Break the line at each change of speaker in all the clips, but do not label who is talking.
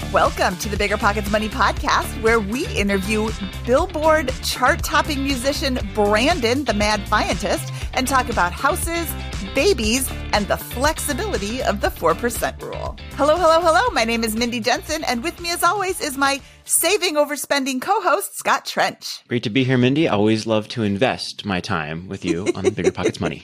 Welcome to the Bigger Pockets Money podcast, where we interview Billboard chart-topping musician Brandon, the Mad Fientist, and talk about houses, babies, and the flexibility of the 4% rule. Hello. My name is Mindy Jensen, and with me as always is my saving overspending co-host, Scott Trench.
Great to be here, Mindy. I always love to invest my time with you on Bigger Pockets Money.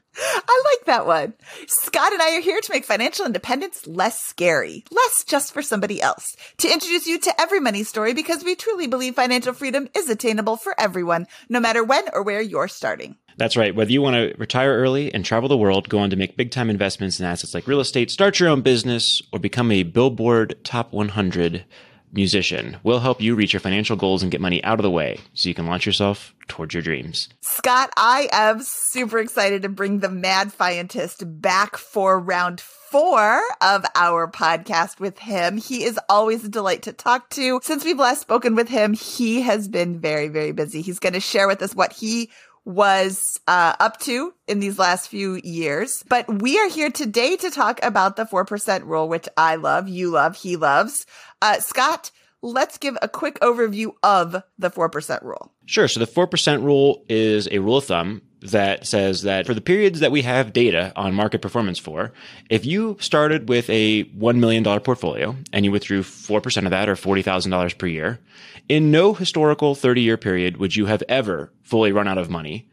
I like that one. Scott and I are here to make financial independence less scary, less just for somebody else, to introduce you to every money story because we truly believe financial freedom is attainable for everyone, no matter when or where you're starting.
That's right. Whether you want to retire early and travel the world, go on to make big-time investments in assets like real estate, start your own business, or become a Billboard Top 100 musician, we'll help you reach your financial goals and get money out of the way so you can launch yourself towards your dreams.
Scott, I am super excited to bring the Mad Fientist back for round 4 of our podcast with him. He is always a delight to talk to. Since we've last spoken with him, he has been very, very busy. He's going to share with us what he was up to in these last few years. But we are here today to talk about the 4% rule, which I love, you love, he loves. Scott, let's give a quick overview of the 4% rule.
Sure. So the 4% rule is a rule of thumb that says that for the periods that we have data on market performance for, if you started with a $1 million portfolio and you withdrew 4% of that or $40,000 per year, in no historical 30-year period would you have ever fully run out of money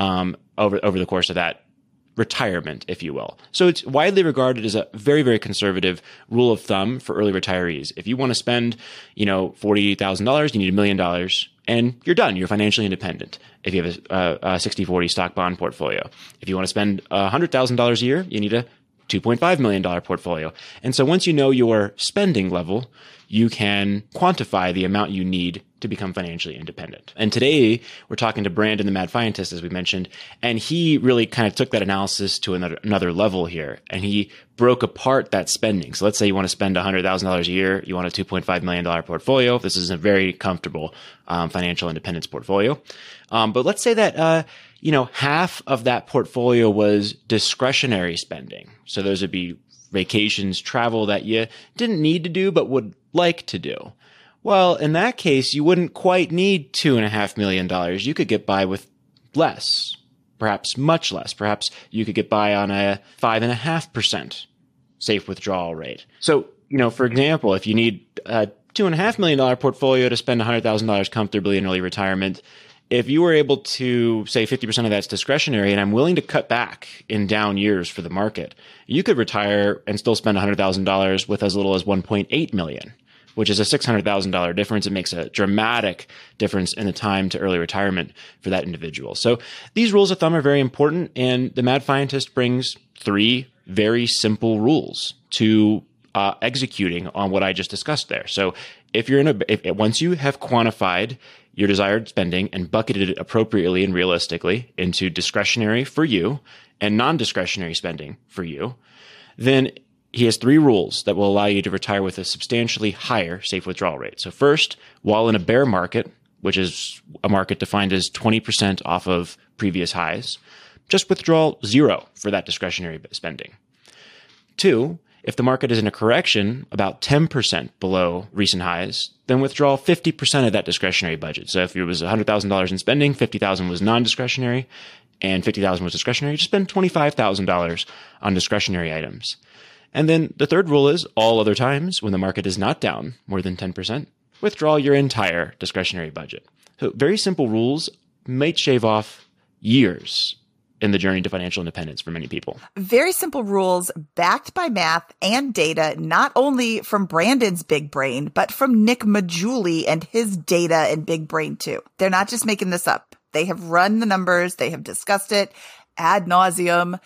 over the course of that retirement, if you will. So it's widely regarded as a very, very conservative rule of thumb for early retirees. If you want to spend, $40,000, you need $1 million and you're done. You're financially independent. If you have a 60-40 stock bond portfolio. If you want to spend $100,000 a year, you need a $2.5 million portfolio. And so once you know your spending level, you can quantify the amount you need to become financially independent. And today we're talking to Brandon, the Mad Fientist, as we mentioned, and he really kind of took that analysis to another level here, and he broke apart that spending. So let's say you want to spend $100,000 a year, you want a $2.5 million portfolio. This is a very comfortable financial independence portfolio. But let's say that half of that portfolio was discretionary spending. So those would be vacations, travel that you didn't need to do but would like to do. Well, in that case, you wouldn't quite need $2.5 million. You could get by with less, perhaps much less. Perhaps you could get by on a 5.5% safe withdrawal rate. So, for example, if you need a $2.5 million portfolio to spend $100,000 comfortably in early retirement, if you were able to say 50% of that's discretionary and I'm willing to cut back in down years for the market, you could retire and still spend $100,000 with as little as $1.8 million, which is a $600,000 difference. It makes a dramatic difference in the time to early retirement for that individual. So these rules of thumb are very important. And the Mad Fientist brings 3 very simple rules to executing on what I just discussed there. So if once you have quantified your desired spending and bucketed it appropriately and realistically into discretionary for you and non-discretionary spending for you, then he has 3 rules that will allow you to retire with a substantially higher safe withdrawal rate. So first, while in a bear market, which is a market defined as 20% off of previous highs, just withdraw 0 for that discretionary spending. 2, if the market is in a correction about 10% below recent highs, then withdraw 50% of that discretionary budget. So if it was $100,000 in spending, $50,000 was non-discretionary, and $50,000 was discretionary, just spend $25,000 on discretionary items. And then the third rule is all other times when the market is not down more than 10%, withdraw your entire discretionary budget. So very simple rules might shave off years in the journey to financial independence for many people.
Very simple rules backed by math and data, not only from Brandon's big brain, but from Nick Maggiulli and his data and big brain too. They're not just making this up. They have run the numbers. They have discussed it ad nauseum.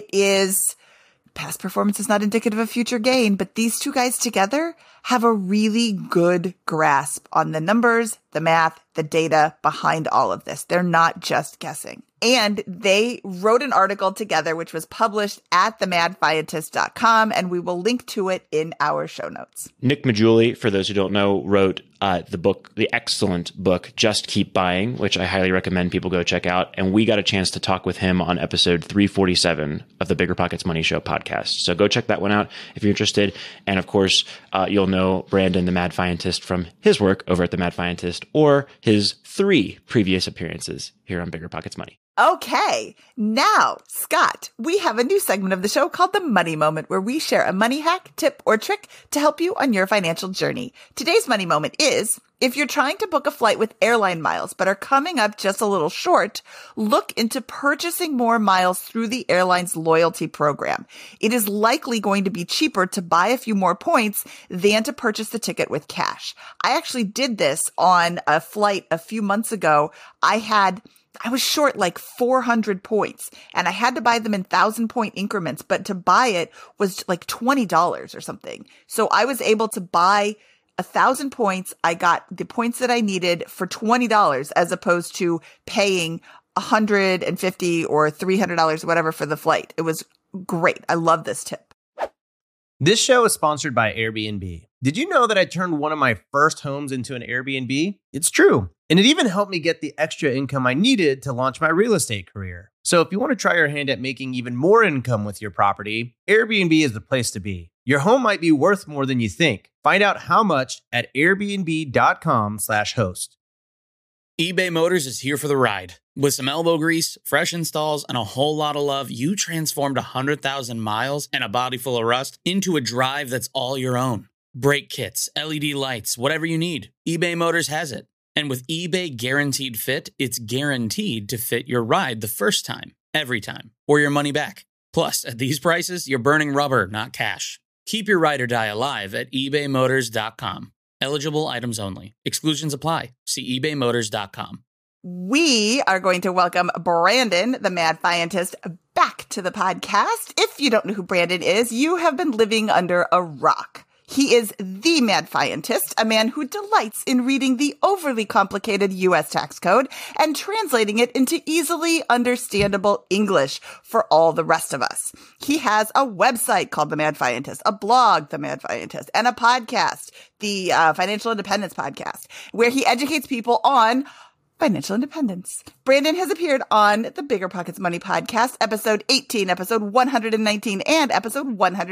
Past performance is not indicative of future gain, but these two guys together have a really good grasp on the numbers, the math, the data behind all of this. They're not just guessing. And they wrote an article together, which was published at themadfientist.com, and we will link to it in our show notes.
Nick Maggiulli, for those who don't know, wrote the excellent book, Just Keep Buying, which I highly recommend people go check out. And we got a chance to talk with him on episode 347 of the Bigger Pockets Money Show podcast. So go check that one out if you're interested. And of course, you'll know Brandon, the Mad Fientist, from his work over at the Mad Fientist or his 3 previous appearances here on Bigger Pockets Money.
Okay, now, Scott, we have a new segment of the show called the Money Moment, where we share a money hack, tip, or trick to help you on your financial journey. Today's Money Moment is, if you're trying to book a flight with airline miles but are coming up just a little short, look into purchasing more miles through the airline's loyalty program. It is likely going to be cheaper to buy a few more points than to purchase the ticket with cash. I actually did this on a flight a few months ago. I was short like 400 points and I had to buy them in 1,000-point increments, but to buy it was like $20 or something. So I was able to buy 1,000 points. I got the points that I needed for $20 as opposed to paying $150 or $300, whatever, for the flight. It was great. I love this tip.
This show is sponsored by Airbnb. Did you know that I turned one of my first homes into an Airbnb? It's true. And it even helped me get the extra income I needed to launch my real estate career. So if you want to try your hand at making even more income with your property, Airbnb is the place to be. Your home might be worth more than you think. Find out how much at airbnb.com/host.
eBay Motors is here for the ride. With some elbow grease, fresh installs, and a whole lot of love, you transformed 100,000 miles and a body full of rust into a drive that's all your own. Brake kits, LED lights, whatever you need, eBay Motors has it. And with eBay Guaranteed Fit, it's guaranteed to fit your ride the first time, every time, or your money back. Plus, at these prices, you're burning rubber, not cash. Keep your ride or die alive at ebaymotors.com. Eligible items only. Exclusions apply. See ebaymotors.com.
We are going to welcome Brandon, the Mad Fientist, back to the podcast. If you don't know who Brandon is, you have been living under a rock. He is the Mad Fientist, a man who delights in reading the overly complicated U.S. tax code and translating it into easily understandable English for all the rest of us. He has a website called The Mad Fientist, a blog, The Mad Fientist, and a podcast, the Financial Independence Podcast, where he educates people on financial independence. Brandon has appeared on the Bigger Pockets Money podcast, episode 18, episode 119, and episode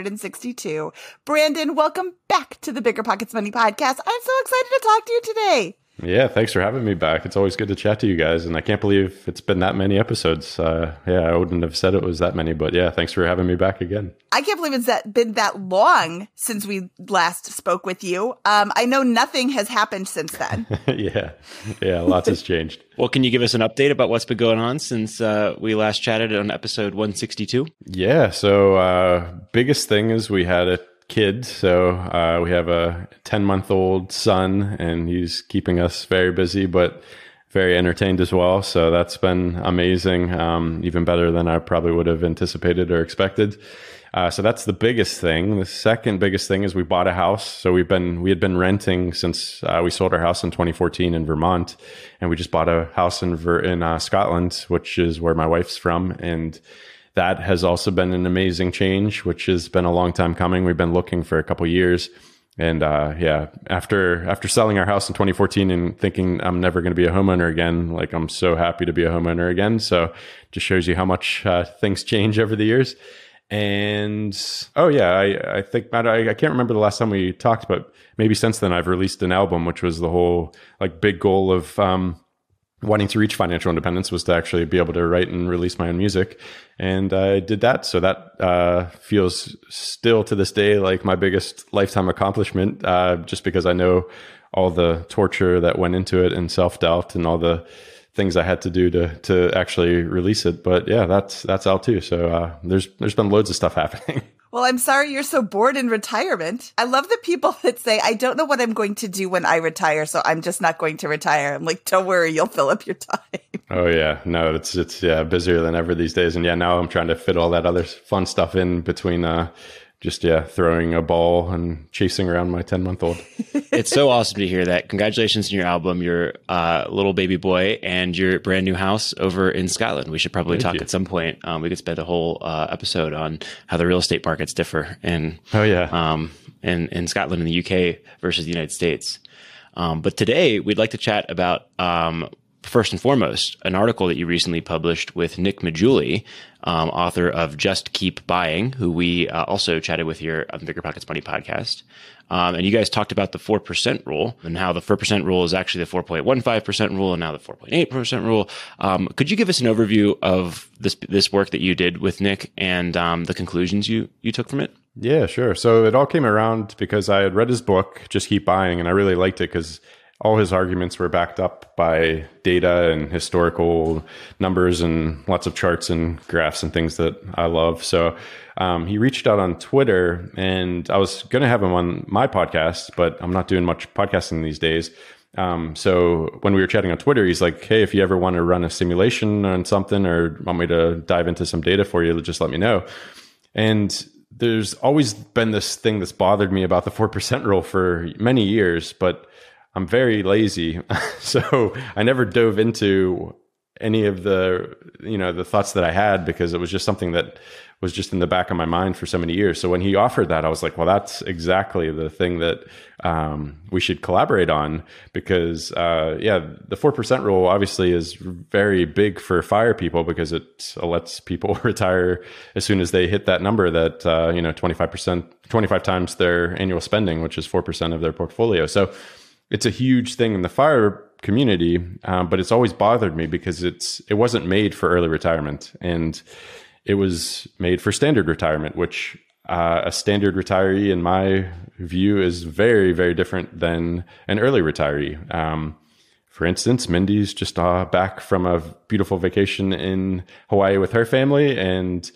162. Brandon, welcome back to the Bigger Pockets Money podcast. I'm so excited to talk to you today.
Yeah, thanks for having me back. It's always good to chat to you guys, and I can't believe it's been that many episodes. I wouldn't have said it was that many, but yeah, thanks for having me back again.
I can't believe it's been that long since we last spoke with you. I know nothing has happened since then.
Yeah, lots has changed.
Well, can you give us an update about what's been going on since we last chatted on episode 162?
Yeah, so biggest thing is we had a kid. So we have a 10-month-old son, and he's keeping us very busy, but very entertained as well. So that's been amazing, even better than I probably would have anticipated or expected. So that's the biggest thing. The second biggest thing is we bought a house. So we had been renting since we sold our house in 2014 in Vermont, and we just bought a house in Scotland, which is where my wife's from, and that has also been an amazing change, which has been a long time coming. We've been looking for a couple of years. And after selling our house in 2014 and thinking I'm never going to be a homeowner again, like I'm so happy to be a homeowner again. So just shows you how much things change over the years. And I think, Matt, I can't remember the last time we talked, but maybe since then I've released an album, which was the whole like big goal of wanting to reach financial independence was to actually be able to write and release my own music. And I did that. So that feels still to this day like my biggest lifetime accomplishment, just because I know all the torture that went into it and self-doubt and all the things I had to do to actually release it. But yeah, that's out too. So there's been loads of stuff happening.
Well, I'm sorry you're so bored in retirement. I love the people that say, I don't know what I'm going to do when I retire, so I'm just not going to retire. I'm like, don't worry, you'll fill up your time.
Oh, yeah. No, it's busier than ever these days. And yeah, now I'm trying to fit all that other fun stuff in between throwing a ball and chasing around my 10-month-old.
It's so awesome to hear that. Congratulations on your album, your little baby boy, and your brand new house over in Scotland. We should probably talk at some point. We could spend a whole episode on how the real estate markets differ in Scotland and the UK versus the United States. But today we'd like to chat about first and foremost, an article that you recently published with Nick Maggiulli, author of Just Keep Buying, who we also chatted with here on the Bigger Pockets Money podcast. And you guys talked about the 4% rule and how the 4% rule is actually the 4.15% rule and now the 4.8% rule. Could you give us an overview of this work that you did with Nick and the conclusions you took from it?
Yeah, sure. So it all came around because I had read his book, Just Keep Buying, and I really liked it because all his arguments were backed up by data and historical numbers and lots of charts and graphs and things that I love. So he reached out on Twitter, and I was going to have him on my podcast, but I'm not doing much podcasting these days. So when we were chatting on Twitter, he's like, hey, if you ever want to run a simulation on something or want me to dive into some data for you, just let me know. And there's always been this thing that's bothered me about the 4% rule for many years, but I'm very lazy. So I never dove into any of the thoughts that I had because it was just something that was just in the back of my mind for so many years. So when he offered that, I was like, well, that's exactly the thing that we should collaborate on because, the 4% rule obviously is very big for FIRE people because it lets people retire as soon as they hit that number that, 25 times their annual spending, which is 4% of their portfolio. So it's a huge thing in the FIRE community, but it's always bothered me because it wasn't made for early retirement, and it was made for standard retirement, which a standard retiree, in my view, is very, very different than an early retiree. For instance, Mindy's just back from a beautiful vacation in Hawaii with her family, and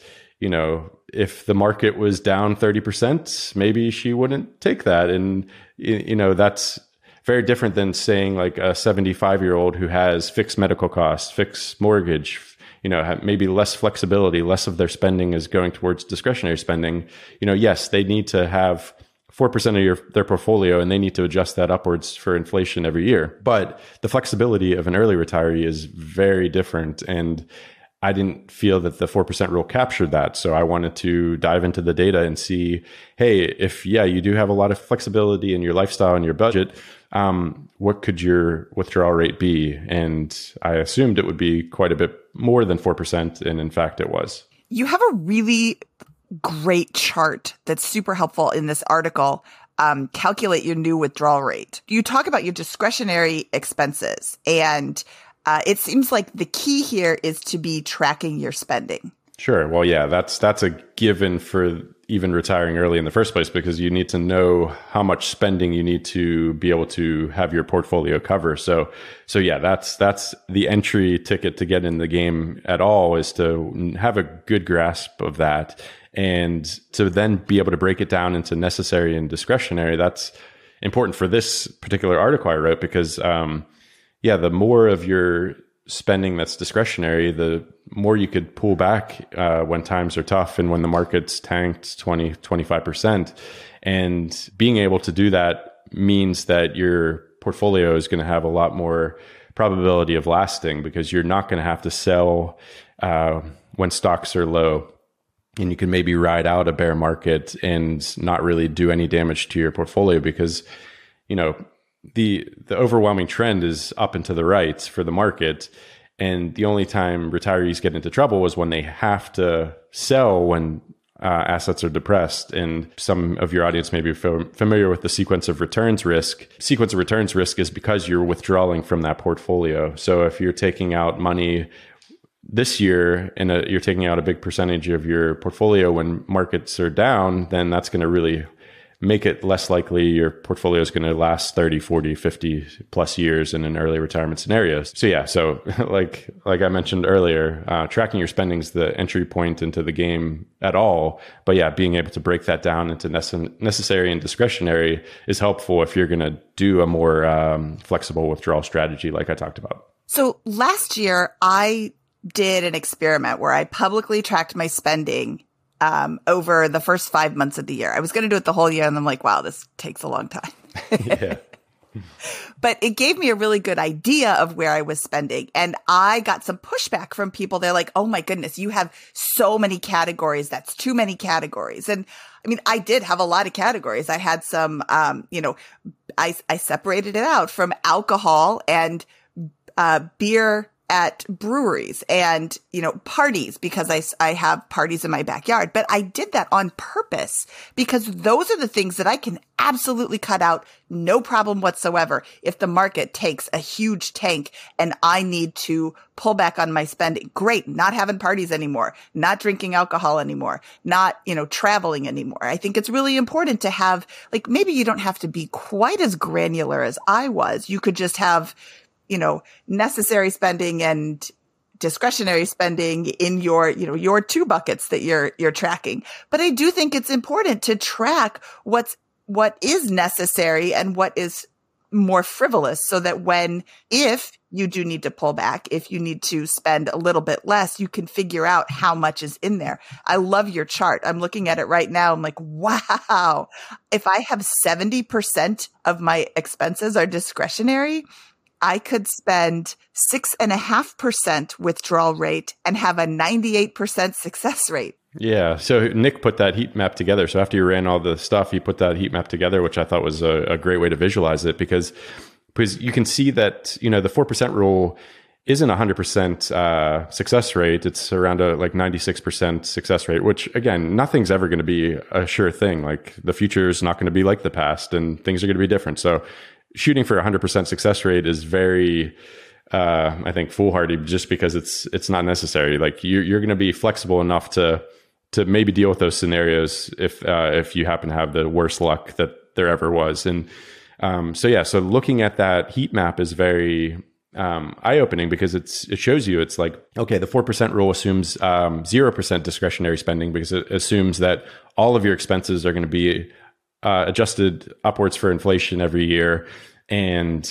if the market was down 30%, maybe she wouldn't take that, and that's very different than saying like a 75-year-old who has fixed medical costs, fixed mortgage, maybe less flexibility, less of their spending is going towards discretionary spending. Yes, they need to have 4% of their portfolio and they need to adjust that upwards for inflation every year. But the flexibility of an early retiree is very different. And I didn't feel that the 4% rule captured that. So I wanted to dive into the data and see, hey, if you do have a lot of flexibility in your lifestyle and your budget, what could your withdrawal rate be? And I assumed it would be quite a bit more than 4%. And in fact, it was.
You have a really great chart that's super helpful in this article. Calculate your new withdrawal rate. You talk about your discretionary expenses, and it seems like the key here is to be tracking your spending.
Sure. Well, yeah, that's a given for even retiring early in the first place, because you need to know how much spending you need to be able to have your portfolio cover. So yeah, that's the entry ticket to get in the game at all, is to have a good grasp of that and to then be able to break it down into necessary and discretionary. That's important for this particular article I wrote because, the more of your spending that's discretionary, the more you could pull back when times are tough and when the market's tanked 20-25%. And being able to do that means that your portfolio is going to have a lot more probability of lasting, because you're not going to have to sell when stocks are low. And you can maybe ride out a bear market and not really do any damage to your portfolio because, the overwhelming trend is up and to the right for the market. And the only time retirees get into trouble is when they have to sell when assets are depressed. And some of your audience may be familiar with the sequence of returns risk. Sequence of returns risk is because you're withdrawing from that portfolio. So if you're taking out money this year and you're taking out a big percentage of your portfolio when markets are down, then that's going to really make it less likely your portfolio is going to last 30, 40, 50 plus years in an early retirement scenario. So like I mentioned earlier, tracking your spending is the entry point into the game at all. But yeah, being able to break that down into necessary and discretionary is helpful if you're going to do a more flexible withdrawal strategy like I talked about.
So last year, I did an experiment where I publicly tracked my spending over the first 5 months of the year. I was going to do it the whole year, and I'm like, wow, this takes a long time.
Yeah.
But it gave me a really good idea of where I was spending. And I got some pushback from people. They're like, oh my goodness, you have so many categories. That's too many categories. And I mean, I did have a lot of categories. I had some, I separated it out from alcohol and beer at breweries and, parties because I have parties in my backyard. But I did that on purpose because those are the things that I can absolutely cut out. No problem whatsoever. If the market takes a huge tank and I need to pull back on my spending, great. Not having parties anymore, not drinking alcohol anymore, not, traveling anymore. I think it's really important to have, maybe you don't have to be quite as granular as I was. You could just have, necessary spending and discretionary spending in your two buckets that you're tracking. But I do think it's important to track what is necessary and what is more frivolous so that if you do need to pull back, if you need to spend a little bit less, you can figure out how much is in there. I love your chart. I'm looking at it right now. I'm like, wow, if I have 70% of my expenses are discretionary, I could spend 6.5% withdrawal rate and have a 98% success rate.
Yeah. So Nick put that heat map together. So after you ran all the stuff, he put that heat map together, which I thought was a great way to visualize it because you can see that, the 4% rule isn't 100% success rate. It's around a 96% success rate, which again, nothing's ever going to be a sure thing. Like the future is not going to be like the past and things are going to be different. So shooting for 100% success rate is very, I think, foolhardy just because it's not necessary. Like you're going to be flexible enough to maybe deal with those scenarios if you happen to have the worst luck that there ever was. And so looking at that heat map is very eye-opening because it shows you it's like, okay, the 4% rule assumes 0% discretionary spending because it assumes that all of your expenses are going to be adjusted upwards for inflation every year. And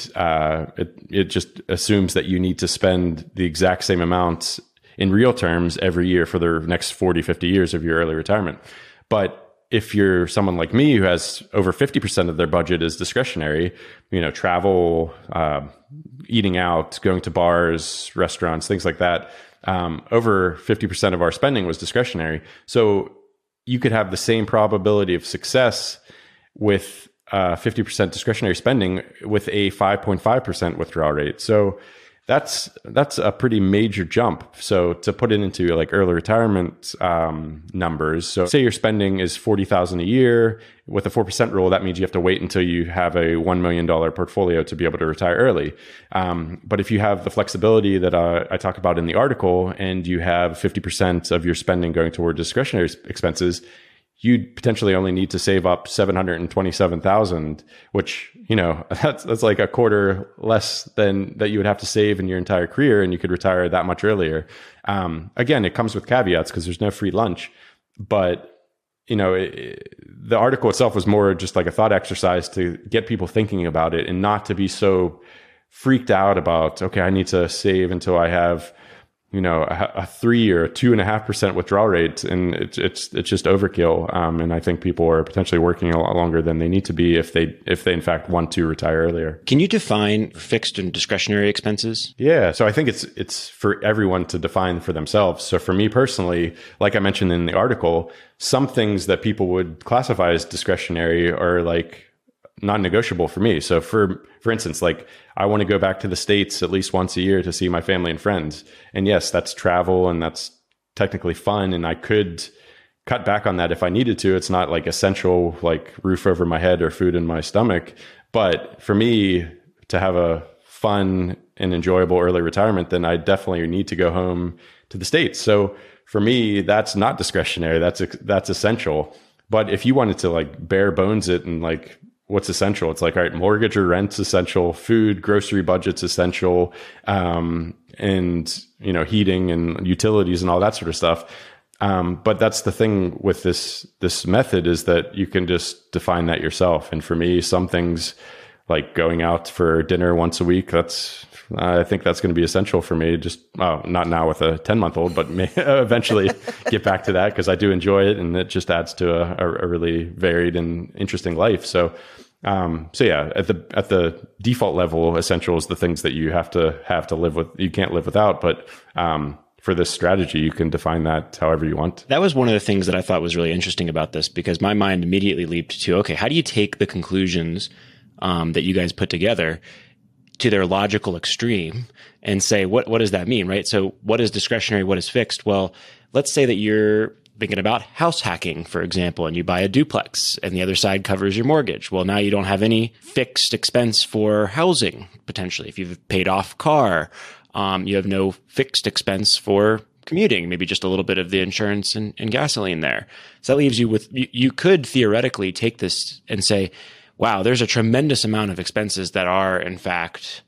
it just assumes that you need to spend the exact same amount in real terms every year for the next 40, 50 years of your early retirement. But if you're someone like me who has over 50% of their budget is discretionary, travel, eating out, going to bars, restaurants, things like that, over 50% of our spending was discretionary. So you could have the same probability of success with 50% discretionary spending with a 5.5% withdrawal rate. So that's a pretty major jump. So to put it into early retirement numbers, so say your spending is $40,000 a year with a 4% rule, that means you have to wait until you have a $1 million portfolio to be able to retire early. But if you have the flexibility that I talk about in the article and you have 50% of your spending going toward discretionary expenses, you'd potentially only need to save up $727,000, which, that's like a quarter less than that you would have to save in your entire career, and you could retire that much earlier. Again, it comes with caveats because there's no free lunch, but the article itself was more just like a thought exercise to get people thinking about it and not to be so freaked out about, okay, I need to save until I have a 3 or a 2.5% withdrawal rate, and it's just overkill. And I think people are potentially working a lot longer than they need to be if they in fact want to retire earlier.
Can you define fixed and discretionary expenses?
Yeah, so I think it's for everyone to define for themselves. So for me personally, like I mentioned in the article, some things that people would classify as discretionary are non-negotiable for me. So for instance, I want to go back to the States at least once a year to see my family and friends. And yes, that's travel and that's technically fun. And I could cut back on that if I needed to. It's not essential, roof over my head or food in my stomach. But for me to have a fun and enjoyable early retirement, then I definitely need to go home to the States. So for me, that's not discretionary. That's essential. But if you wanted to bare bones it and what's essential? It's all right, mortgage or rent's essential, food, grocery budget's essential, and heating and utilities and all that sort of stuff. But that's the thing with this method is that you can just define that yourself. And for me, some things like going out for dinner once a week, I think that's going to be essential for me. Just not now with a 10-month-old, but may eventually get back to that because I do enjoy it, and it just adds to a really varied and interesting life. So yeah, at the default level, essential is the things that you have to live with. You can't live without, but for this strategy, you can define that however you want.
That was one of the things that I thought was really interesting about this because my mind immediately leaped to, okay, how do you take the conclusions that you guys put together to their logical extreme and say, what does that mean, right? So what is discretionary? What is fixed? Well, let's say that you're thinking about house hacking, for example, and you buy a duplex and the other side covers your mortgage. Well, now you don't have any fixed expense for housing, potentially. If you've paid off car, you have no fixed expense for commuting, maybe just a little bit of the insurance and gasoline there. So that leaves you with, you could theoretically take this and say, wow, there's a tremendous amount of expenses that are, in fact,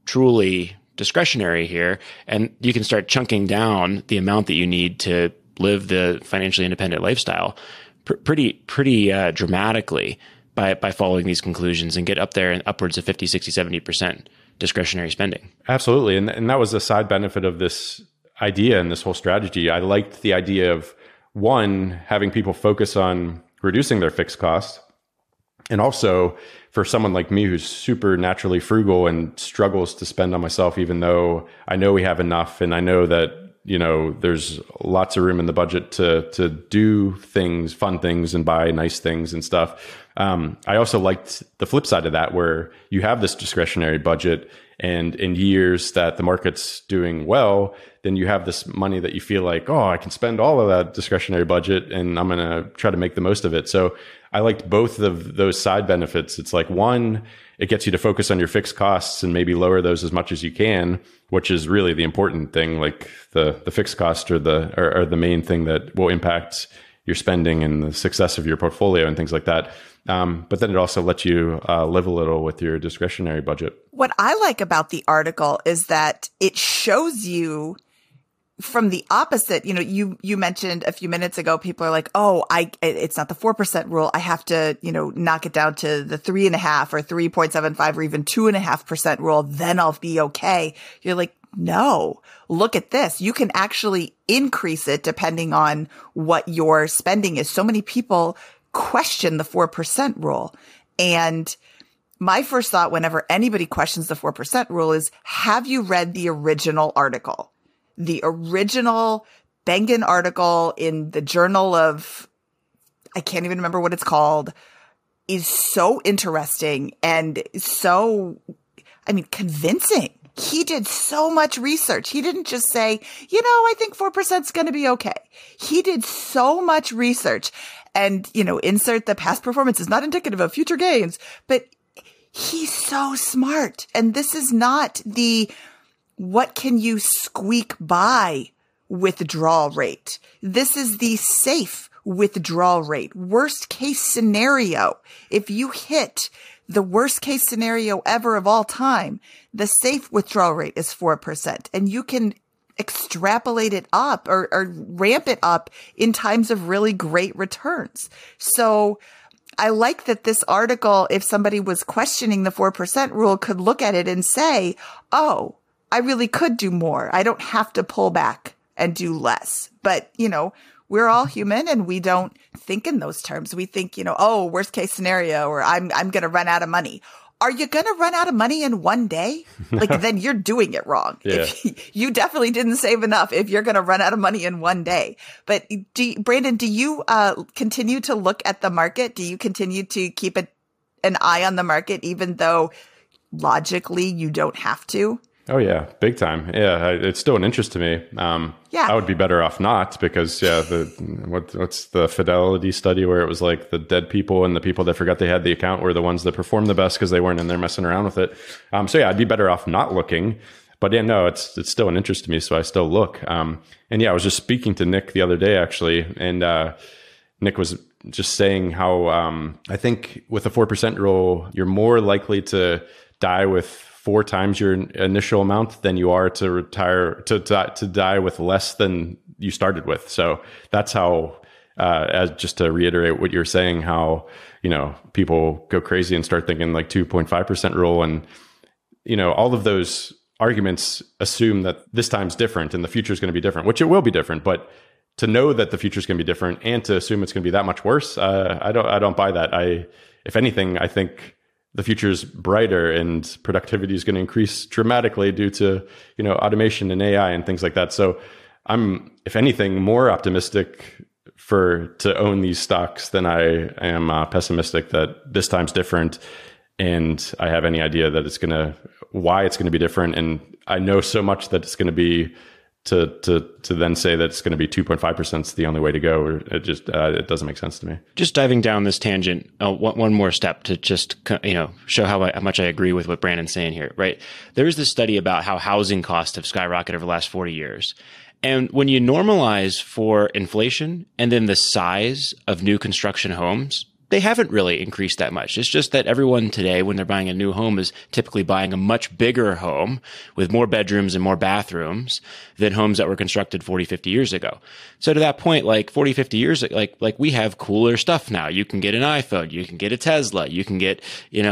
truly discretionary here. And you can start chunking down the amount that you need to live the financially independent lifestyle pretty dramatically by following these conclusions and get up there and upwards of 50, 60, 70% discretionary spending.
Absolutely. And that was a side benefit of this idea and this whole strategy. I liked the idea of, one, having people focus on reducing their fixed costs. And also for someone like me who's super naturally frugal and struggles to spend on myself, even though I know we have enough and I know that, you know, there's lots of room in the budget to do things, fun things and buy nice things and stuff. I also liked the flip side of that, where you have this discretionary budget and in years that the market's doing well, then you have this money that you feel like, oh, I can spend all of that discretionary budget and I'm going to try to make the most of it. So I liked both of those side benefits. It's like, one, it gets you to focus on your fixed costs and maybe lower those as much as you can, which is really the important thing. Like the fixed costs are the main thing that will impact your spending and the success of your portfolio and things like that. But then it also lets you live a little with your discretionary budget.
What I like about the article is that it shows you from the opposite. You know, you mentioned a few minutes ago, people are like, oh, it's not the 4% rule. I have to, you know, knock it down to the 3.5 or 3.75 or even 2.5% rule. Then I'll be okay. You're like, no, look at this. You can actually increase it depending on what your spending is. So many people question the 4% rule. And my first thought whenever anybody questions the 4% rule is, have you read the original article? The original Bengen article in the Journal of, I can't even remember what it's called, is so interesting and so, convincing. He did so much research. He didn't just say, you know, I think 4% is going to be okay. He did so much research and, you know, insert the past performance is not indicative of future gains, but he's so smart. And this is not the, what can you squeak by withdrawal rate? This is the safe withdrawal rate. Worst case scenario. If you hit the worst case scenario ever of all time, the safe withdrawal rate is 4%. And you can extrapolate it up or ramp it up in times of really great returns. So I like that this article, if somebody was questioning the 4% rule, could look at it and say, oh, I really could do more. I don't have to pull back and do less. But, you know, we're all human and we don't think in those terms. We think, you know, oh, worst case scenario, or I'm going to run out of money. Are you going to run out of money in one day? Like, then you're doing it wrong.
Yeah.
You definitely didn't save enough if you're going to run out of money in one day. But Brandon, do you continue to look at the market? Do you continue to keep an eye on the market, even though logically you don't have to?
Oh yeah, big time. Yeah, it's still an interest to me.
Yeah,
I would be better off not, because what's the Fidelity study where it was like the dead people and the people that forgot they had the account were the ones that performed the best because they weren't in there messing around with it. So yeah, I'd be better off not looking. But yeah, no, it's still an interest to me, so I still look. And yeah, I was just speaking to Nick the other day actually, and Nick was just saying how I think with the 4% rule, you're more likely to die with 4 times your initial amount than you are to retire, to die with less than you started with. So that's how, as just to reiterate what you're saying, how, you know, people go crazy and start thinking like 2.5% rule. And, you know, all of those arguments assume that this time's different and the future is going to be different, which it will be different. But to know that the future is going to be different and to assume it's going to be that much worse, I don't buy that. If anything, I think the future is brighter and productivity is going to increase dramatically due to, you know, automation and AI and things like that. So I'm, if anything, more optimistic to own these stocks than I am pessimistic that this time's different. and I have any idea that why it's going to be different. And I know so much that it's going to be to then say that it's going to be 2.5% is the only way to go. Or it doesn't make sense to me. Just
diving down this tangent, one more step to just show how much I agree with what Brandon's saying here. Right, there is this study about how housing costs have skyrocketed over the last 40 years. And when you normalize for inflation and then the size of new construction homes, they haven't really increased that much. It's just that everyone today, when they're buying a new home, is typically buying a much bigger home with more bedrooms and more bathrooms than homes that were constructed 40, 50 years ago. So to that point, like 40, 50 years, like we have cooler stuff now. You can get an iPhone, you can get a Tesla, you can get, you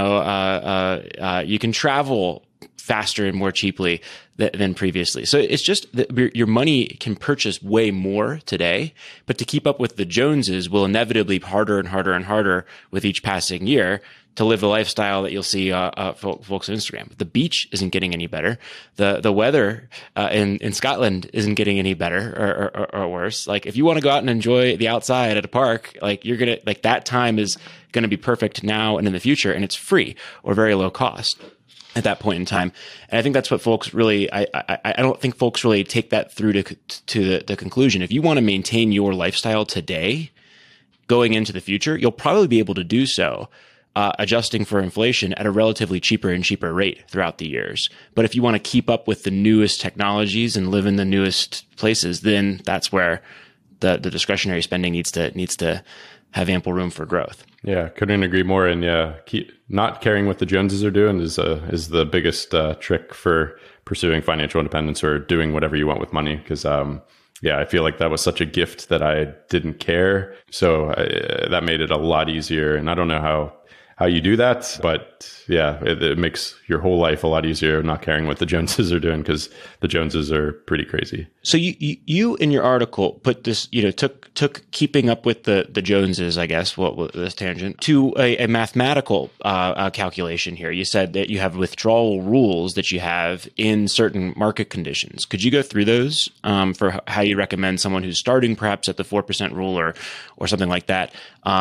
can travel faster and more cheaply than previously. So it's just that your money can purchase way more today, but to keep up with the Joneses will inevitably be harder and harder and harder with each passing year to live the lifestyle that you'll see folks on Instagram. The beach isn't getting any better. The weather in Scotland isn't getting any better or worse. Like if you want to go out and enjoy the outside at a park, like that time is going to be perfect now and in the future, and it's free or very low cost at that point in time. And I think that's what folks really, I don't think folks really take that through to the conclusion. If you want to maintain your lifestyle today, going into the future, you'll probably be able to do so, adjusting for inflation at a relatively cheaper and cheaper rate throughout the years. But if you want to keep up with the newest technologies and live in the newest places, then that's where the discretionary spending needs to have ample room for growth.
Yeah, couldn't agree more. And yeah, not caring what the Joneses are doing is the biggest trick for pursuing financial independence or doing whatever you want with money. Because I feel like that was such a gift that I didn't care. So that made it a lot easier. And I don't know how you do that, but yeah, it makes your whole life a lot easier not caring what the Joneses are doing, because the Joneses are pretty crazy.
So you in your article put this, took keeping up with the Joneses, I guess, this tangent, to a mathematical calculation here. You said that you have withdrawal rules that you have in certain market conditions. Could you go through those for how you recommend someone who's starting perhaps at the 4% rule or something like that,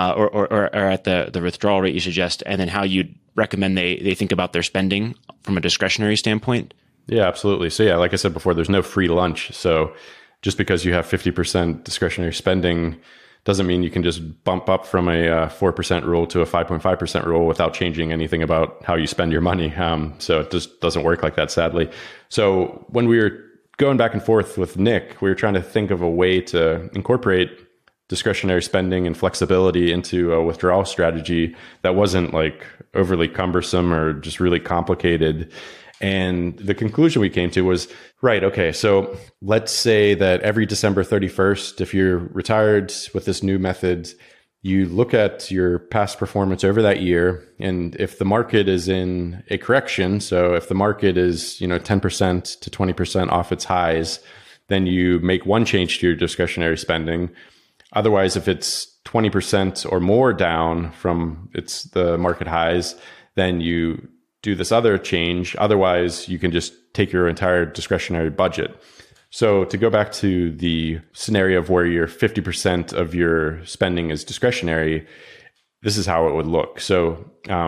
or at the withdrawal rate you suggest, and then how you'd recommend they think about their spending from a discretionary standpoint?
Yeah, absolutely. So yeah, like I said before, there's no free lunch. So just because you have 50% discretionary spending doesn't mean you can just bump up from a 4% rule to a 5.5% rule without changing anything about how you spend your money. So it just doesn't work like that, sadly. So when we were going back and forth with Nick, we were trying to think of a way to incorporate discretionary spending and flexibility into a withdrawal strategy that wasn't like overly cumbersome or just really complicated. And the conclusion we came to was, right, okay, so let's say that every December 31st, if you're retired with this new method, you look at your past performance over that year. And if the market is in a correction, so if the market is, 10% to 20% off its highs, then you make one change to your discretionary spending. Otherwise, if it's 20% or more down from the market highs, then you do this other change. Otherwise, you can just take your entire discretionary budget. So to go back to the scenario of where your 50% of your spending is discretionary, this is how it would look. So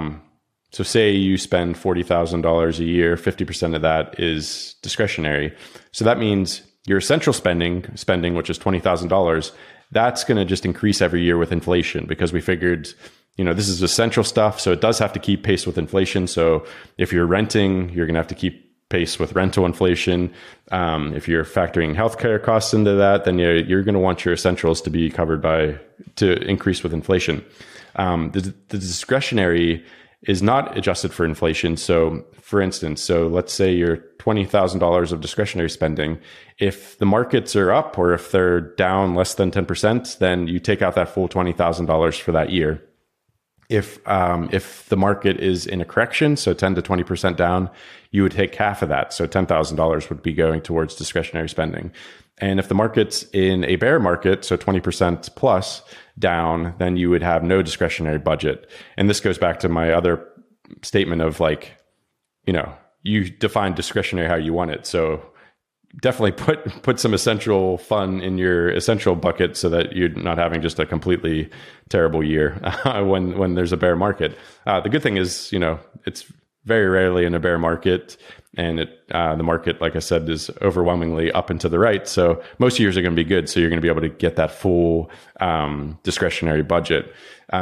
say you spend $40,000 a year, 50% of that is discretionary. So that means your essential spending, which is $20,000, that's going to just increase every year with inflation, because we figured, this is essential stuff. So it does have to keep pace with inflation. So if you're renting, you're going to have to keep pace with rental inflation. If you're factoring healthcare costs into that, then you're going to want your essentials to be covered to increase with inflation. The discretionary is not adjusted for inflation. So for instance, let's say you're $20,000 of discretionary spending. If the markets are up or if they're down less than 10%, then you take out that full $20,000 for that year. If the market is in a correction, so 10 to 20% down, you would take half of that. So $10,000 would be going towards discretionary spending. And if the market's in a bear market, so 20% plus down, then you would have no discretionary budget. And this goes back to my other statement of you define discretionary how you want it. So definitely put some essential fun in your essential bucket so that you're not having just a completely terrible year when there's a bear market. The good thing is, it's very rarely in a bear market, and the market, like I said, is overwhelmingly up and to the right. So most years are going to be good. So you're going to be able to get that full discretionary budget.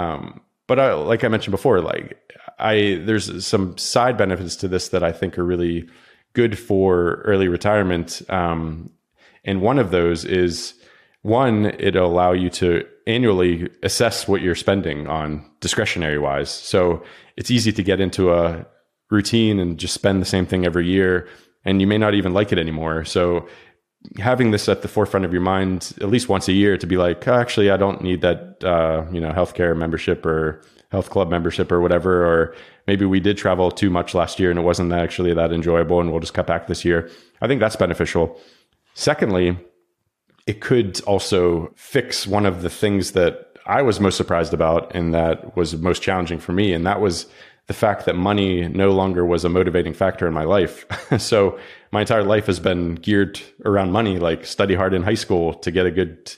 But like I mentioned before, there's some side benefits to this that I think are really good for early retirement. And one of those is, one, it'll allow you to annually assess what you're spending on discretionary wise. So it's easy to get into a routine and just spend the same thing every year, and you may not even like it anymore. So having this at the forefront of your mind at least once a year to be like, actually, I don't need that, healthcare membership or health club membership or whatever, or maybe we did travel too much last year and it wasn't actually that enjoyable and we'll just cut back this year. I think that's beneficial. Secondly, it could also fix one of the things that I was most surprised about and that was most challenging for me. And that was the fact that money no longer was a motivating factor in my life. So my entire life has been geared around money, like study hard in high school to get a good,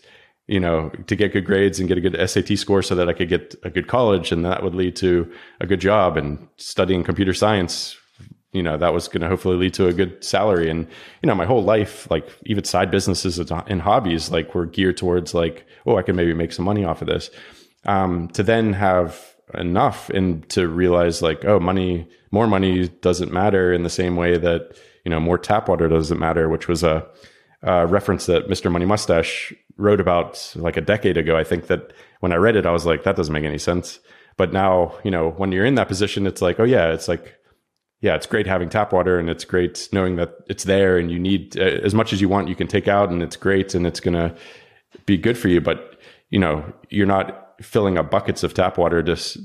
to get good grades and get a good SAT score so that I could get a good college, and that would lead to a good job, and studying computer science, that was going to hopefully lead to a good salary. And, my whole life, like even side businesses and hobbies, like were geared towards like, oh, I can maybe make some money off of this. To then have enough and to realize like, oh, more money doesn't matter in the same way that, more tap water doesn't matter, which was a reference that Mr. Money Mustache wrote about like a decade ago. I think that when I read it, I was like, that doesn't make any sense. But now, when you're in that position, it's like, oh yeah, it's like, yeah, it's great having tap water, and it's great knowing that it's there, and you need as much as you want, you can take out, and it's great, and it's going to be good for you. But, you're not filling up buckets of tap water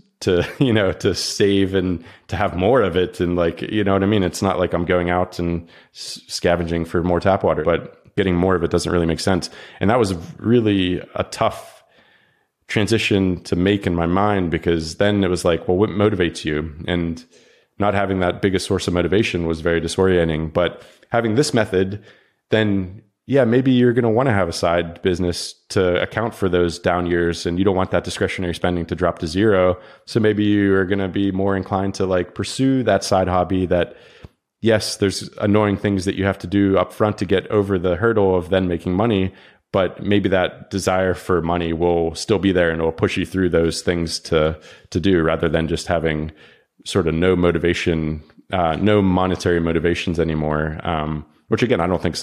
to save and to have more of it. And like, you know what I mean? It's not like I'm going out and scavenging for more tap water, but getting more of it doesn't really make sense. And that was really a tough transition to make in my mind, because then it was like, well, what motivates you? And not having that biggest source of motivation was very disorienting. But having this method, then yeah, maybe you're going to want to have a side business to account for those down years, and you don't want that discretionary spending to drop to zero. So maybe you're going to be more inclined to like pursue that side hobby that, yes, there's annoying things that you have to do up front to get over the hurdle of then making money, but maybe that desire for money will still be there and it will push you through those things to do, rather than just having sort of no motivation, no monetary motivations anymore. Which again, I don't think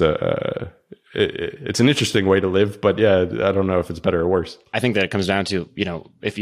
it's an interesting way to live, but yeah, I don't know if it's better or worse.
I think that it comes down to, if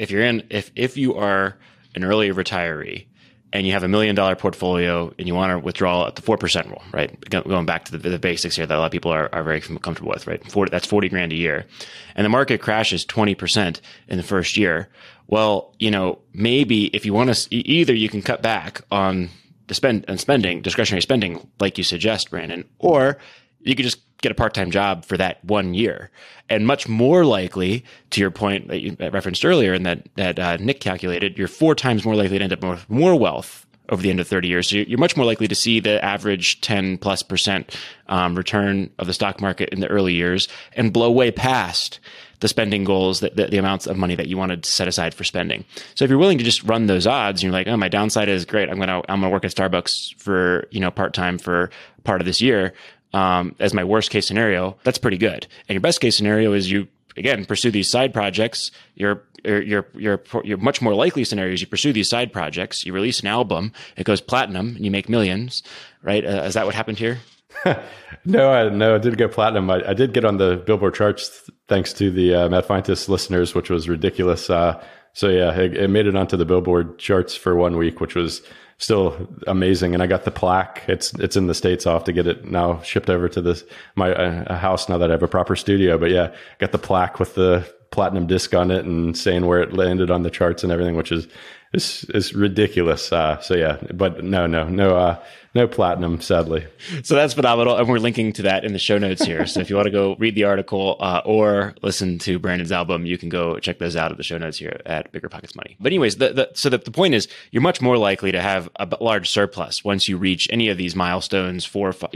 you are an early retiree and you have $1 million portfolio and you want to withdraw at the 4% rule, right? Going back to the basics here that a lot of people are very comfortable with, right? That's $40,000 a year, and the market crashes 20% in the first year. Well, maybe if you want to, either you can cut back on discretionary spending, like you suggest, Brandon, or you could just get a part-time job for that 1 year. And much more likely, to your point that you referenced earlier, and that Nick calculated, you're 4 times more likely to end up with more wealth over the end of 30 years. So you're much more likely to see the average 10+% return of the stock market in the early years and blow way past the spending goals, the amounts of money that you wanted to set aside for spending. So if you're willing to just run those odds, and you're like, oh, my downside is great, I'm gonna work at Starbucks for part-time for part of this year, as my worst case scenario, that's pretty good. And your best case scenario is you, again, pursue these side projects. Your much more likely scenario is you pursue these side projects, you release an album, it goes platinum, and you make millions, right? Is that what happened here?
No, I didn't go platinum. I did get on the Billboard charts thanks to the Mad Scientist listeners, which was ridiculous. So yeah, it made it onto the Billboard charts for 1 week, which was still amazing. And I got the plaque. It's in the States. I'll have to get it now shipped over to my house now that I have a proper studio. But yeah, got the plaque with the platinum disc on it and saying where it landed on the charts and everything, which is is ridiculous. So yeah, but no platinum, sadly.
So that's phenomenal. And we're linking to that in the show notes here. So if you want to go read the article or listen to Brandon's album, you can go check those out at the show notes here at Bigger Pockets Money. But anyways, the point is you're much more likely to have a large surplus once you reach any of these milestones, 4, 5,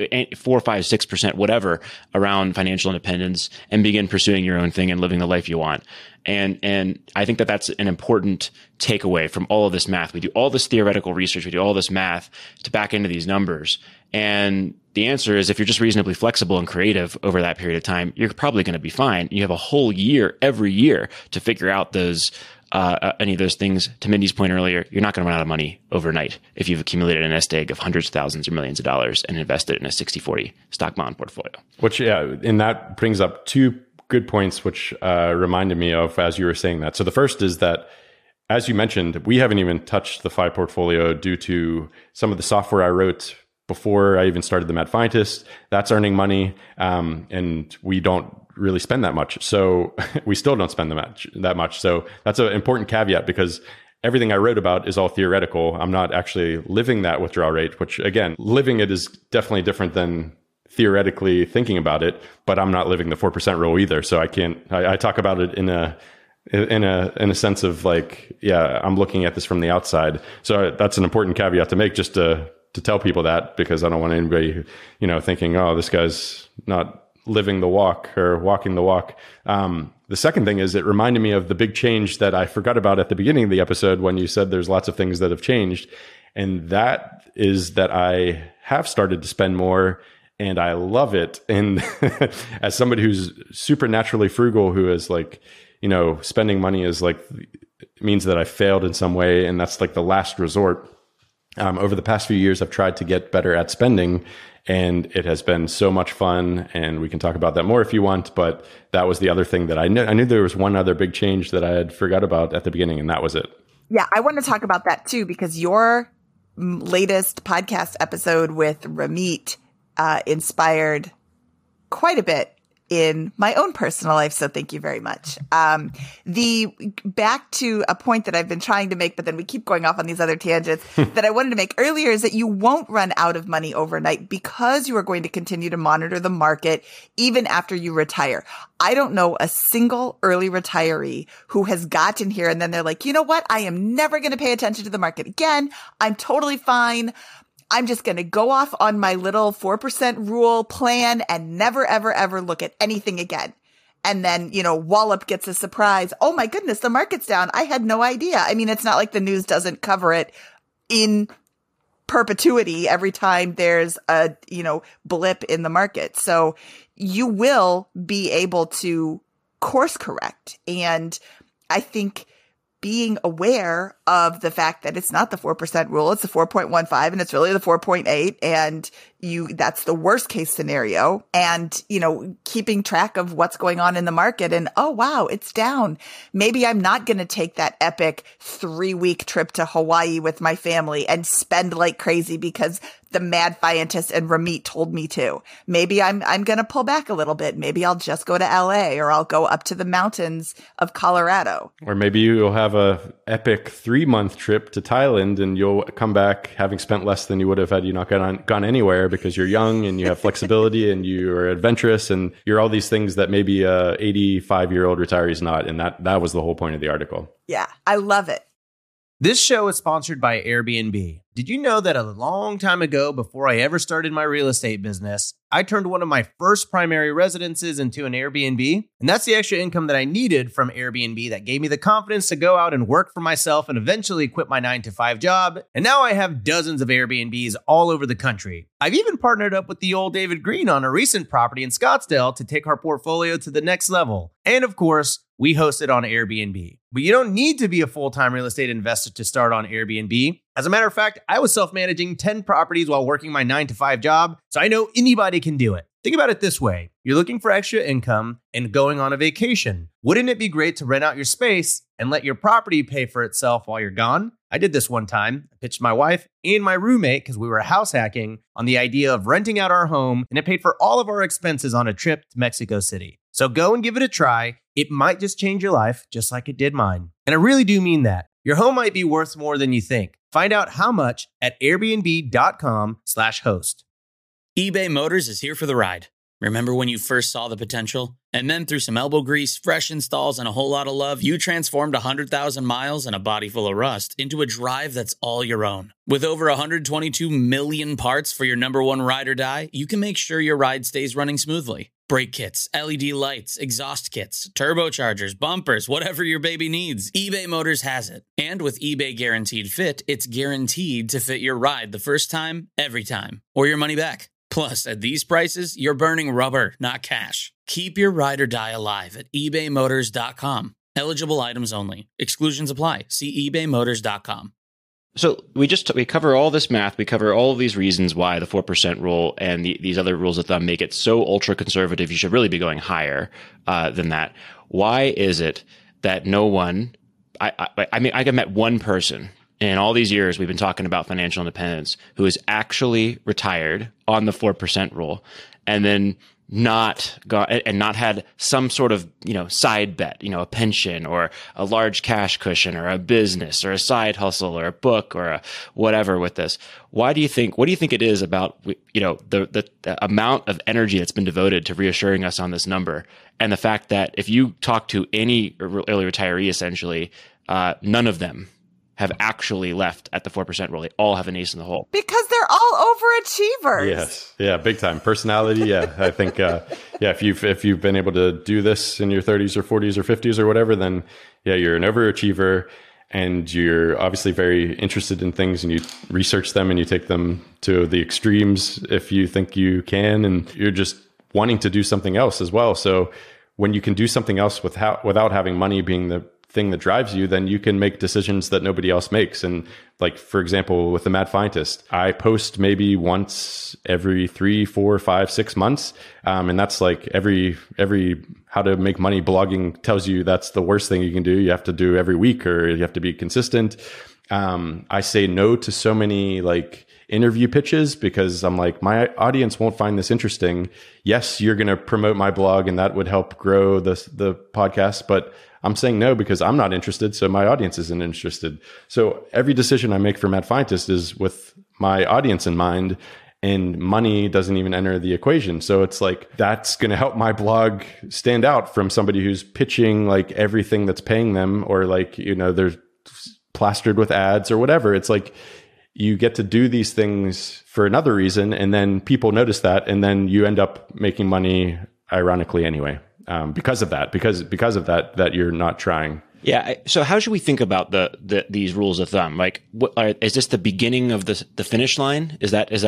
6%, whatever, around financial independence and begin pursuing your own thing and living the life you want. And I think that that's an important takeaway from all of this math. We do all this theoretical research. We do all this math to back into these numbers. And the answer is if you're just reasonably flexible and creative over that period of time, you're probably going to be fine. You have a whole year, every year, to figure out those any of those things. To Mindy's point earlier, you're not going to run out of money overnight if you've accumulated a nest egg of hundreds of thousands or millions of dollars and invested in a 60-40 stock bond portfolio.
Which, yeah, and that brings up two good points, which reminded me of as you were saying that. So the first is that, as you mentioned, we haven't even touched the FI portfolio due to some of the software I wrote before I even started the Mad Fientist. That's earning money, and we don't really spend that much. So we still don't spend that much. So that's an important caveat, because everything I wrote about is all theoretical. I'm not actually living that withdrawal rate, which, again, living it is definitely different than theoretically thinking about it, but I'm not living the 4% rule either. So I talk about it in a sense of like, yeah, I'm looking at this from the outside. So that's an important caveat to make, just to tell people that, because I don't want anybody, thinking, oh, this guy's not living the walk or walking the walk. The second thing is, it reminded me of the big change that I forgot about at the beginning of the episode when you said there's lots of things that have changed. And that is that I have started to spend more, and I love it. And as somebody who's supernaturally frugal, who is like, spending money is like, means that I failed in some way. And that's like the last resort. Over the past few years, I've tried to get better at spending, and it has been so much fun. And we can talk about that more if you want. But that was the other thing that I knew there was one other big change that I had forgot about at the beginning, and that was it.
Yeah, I want to talk about that too, because your latest podcast episode with Ramit inspired quite a bit in my own personal life. So thank you very much. Back to a point that I've been trying to make, but then we keep going off on these other tangents that I wanted to make earlier, is that you won't run out of money overnight, because you are going to continue to monitor the market even after you retire. I don't know a single early retiree who has gotten here and then they're like, you know what? I am never going to pay attention to the market again. I'm totally fine. I'm just going to go off on my little 4% rule plan and never, ever, ever look at anything again. And then, Wallop gets a surprise. Oh my goodness, the market's down. I had no idea. I mean, it's not like the news doesn't cover it in perpetuity every time there's a, blip in the market. So you will be able to course correct. And I think being aware of the fact that it's not the 4% rule, it's the 4.15 and it's really the 4.8, and that's the worst case scenario. And, keeping track of what's going on in the market and, oh, wow, it's down. Maybe I'm not going to take that epic 3-week trip to Hawaii with my family and spend like crazy because the Mad Fientist and Ramit told me to. Maybe I'm going to pull back a little bit. Maybe I'll just go to LA, or I'll go up to the mountains of Colorado.
Or maybe you'll have a epic 3-month trip to Thailand, and you'll come back having spent less than you would have had you not gone anywhere, because you're young and you have flexibility and you're adventurous and you're all these things that maybe a 85-year-old retiree is not. And that was the whole point of the article.
Yeah, I love it.
This show is sponsored by Airbnb. Did you know that a long time ago, before I ever started my real estate business, I turned one of my first primary residences into an Airbnb? And that's the extra income that I needed from Airbnb that gave me the confidence to go out and work for myself and eventually quit my 9-to-5 job. And now I have dozens of Airbnbs all over the country. I've even partnered up with the old David Green on a recent property in Scottsdale to take our portfolio to the next level. And of course, we host it on Airbnb. But you don't need to be a full-time real estate investor to start on Airbnb. As a matter of fact, I was self-managing 10 properties while working my 9-to-5 job, so I know anybody can do it. Think about it this way. You're looking for extra income and going on a vacation. Wouldn't it be great to rent out your space and let your property pay for itself while you're gone? I did this one time. I pitched my wife and my roommate, because we were house hacking, on the idea of renting out our home, and it paid for all of our expenses on a trip to Mexico City. So go and give it a try. It might just change your life, just like it did mine. And I really do mean that. Your home might be worth more than you think. Find out how much at airbnb.com/host.
eBay Motors is here for the ride. Remember when you first saw the potential? And then through some elbow grease, fresh installs, and a whole lot of love, you transformed 100,000 miles and a body full of rust into a drive that's all your own. With over 122 million parts for your number one ride or die, you can make sure your ride stays running smoothly. Brake kits, LED lights, exhaust kits, turbochargers, bumpers, whatever your baby needs, eBay Motors has it. And with eBay Guaranteed Fit, it's guaranteed to fit your ride the first time, every time, or your money back. Plus, at these prices, you're burning rubber, not cash. Keep your ride or die alive at ebaymotors.com. Eligible items only. Exclusions apply. See ebaymotors.com.
So we cover all this math. We cover all of these reasons why the 4% rule and these other rules of thumb make it so ultra conservative. You should really be going higher than that. Why is it that no one? I mean, I met one person in all these years we've been talking about financial independence who is actually retired on the 4% rule, and then not had some sort of, side bet, a pension or a large cash cushion or a business or a side hustle or a book or a whatever with this. What do you think it is about, the amount of energy that's been devoted to reassuring us on this number, and the fact that if you talk to any early retiree, essentially, none of them have actually left at the 4% rule. They all have an ace in the hole.
Because they're all overachievers.
Yes. Yeah. Big time. Personality. Yeah. I think, if you've been able to do this in your 30s or 40s or 50s or whatever, then yeah, you're an overachiever and you're obviously very interested in things and you research them and you take them to the extremes if you think you can, and you're just wanting to do something else as well. So when you can do something else without having money being the thing that drives you, then you can make decisions that nobody else makes. And like, for example, with the Mad Fientist, I post maybe once every 3, 4, 5, 6 months. And that's like every how to make money blogging tells you that's the worst thing you can do. You have to do every week or you have to be consistent. I say no to so many like interview pitches because I'm like, my audience won't find this interesting. Yes, you're going to promote my blog and that would help grow the podcast, but I'm saying no because I'm not interested, so my audience isn't interested. So every decision I make for Mad Fientist is with my audience in mind, and money doesn't even enter the equation. So it's like, that's going to help my blog stand out from somebody who's pitching like everything that's paying them, or like, they're plastered with ads or whatever. It's like, you get to do these things for another reason, and then people notice that, and then you end up making money ironically anyway. Because of that you're not trying.
Yeah. So how should we think about these rules of thumb? Like, is this the beginning of the finish line? Is that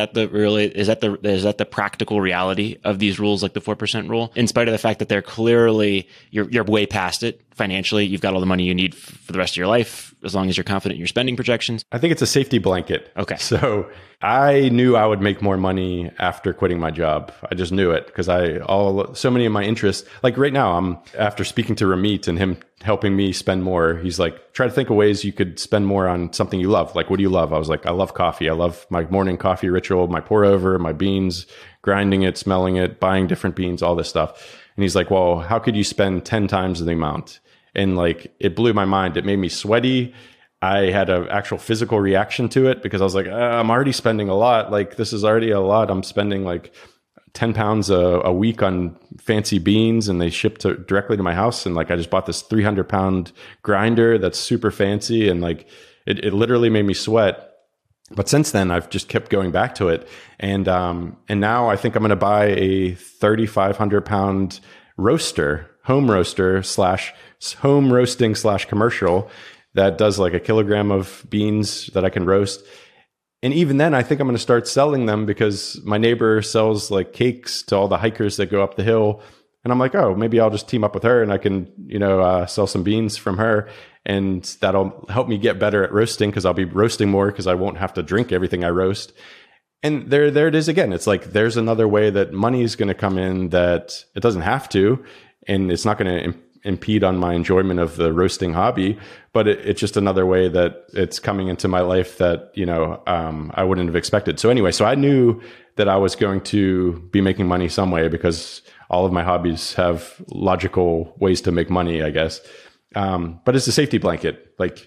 the practical reality of these rules, like the 4% rule? In spite of the fact that they're clearly you're way past it financially, you've got all the money you need for the rest of your life as long as you're confident in your spending projections.
I think it's a safety blanket.
Okay.
So I knew I would make more money after quitting my job. I just knew it because so many of my interests, like right now, after speaking to Ramit and him helping me spend more, he's like, try to think of ways you could spend more on something you love. Like, what do you love? I was like, I love coffee. I love my morning coffee ritual, my pour over, my beans, grinding it, smelling it, buying different beans, all this stuff. And he's like, well, how could you spend 10 times the amount? And like, it blew my mind. It made me sweaty. I had an actual physical reaction to it because I was like, I'm already spending a lot. Like, this is already a lot. I'm spending like 10 pounds a week on fancy beans, and they ship directly to my house. And like, I just bought this 300-pound grinder that's super fancy. And like, it literally made me sweat. But since then, I've just kept going back to it. And now I think I'm going to buy a 3,500-pound roaster, home roaster / home roasting / commercial that does like a kilogram of beans that I can roast. And even then, I think I'm going to start selling them because my neighbor sells like cakes to all the hikers that go up the hill. And I'm like, oh, maybe I'll just team up with her and I can, sell some beans from her. And that'll help me get better at roasting because I'll be roasting more because I won't have to drink everything I roast. And there it is again. It's like, there's another way that money is going to come in that it doesn't have to. And it's not going to impede on my enjoyment of the roasting hobby, but it's just another way that it's coming into my life that, I wouldn't have expected. So anyway, so I knew that I was going to be making money some way because all of my hobbies have logical ways to make money, I guess. But it's a safety blanket. Like,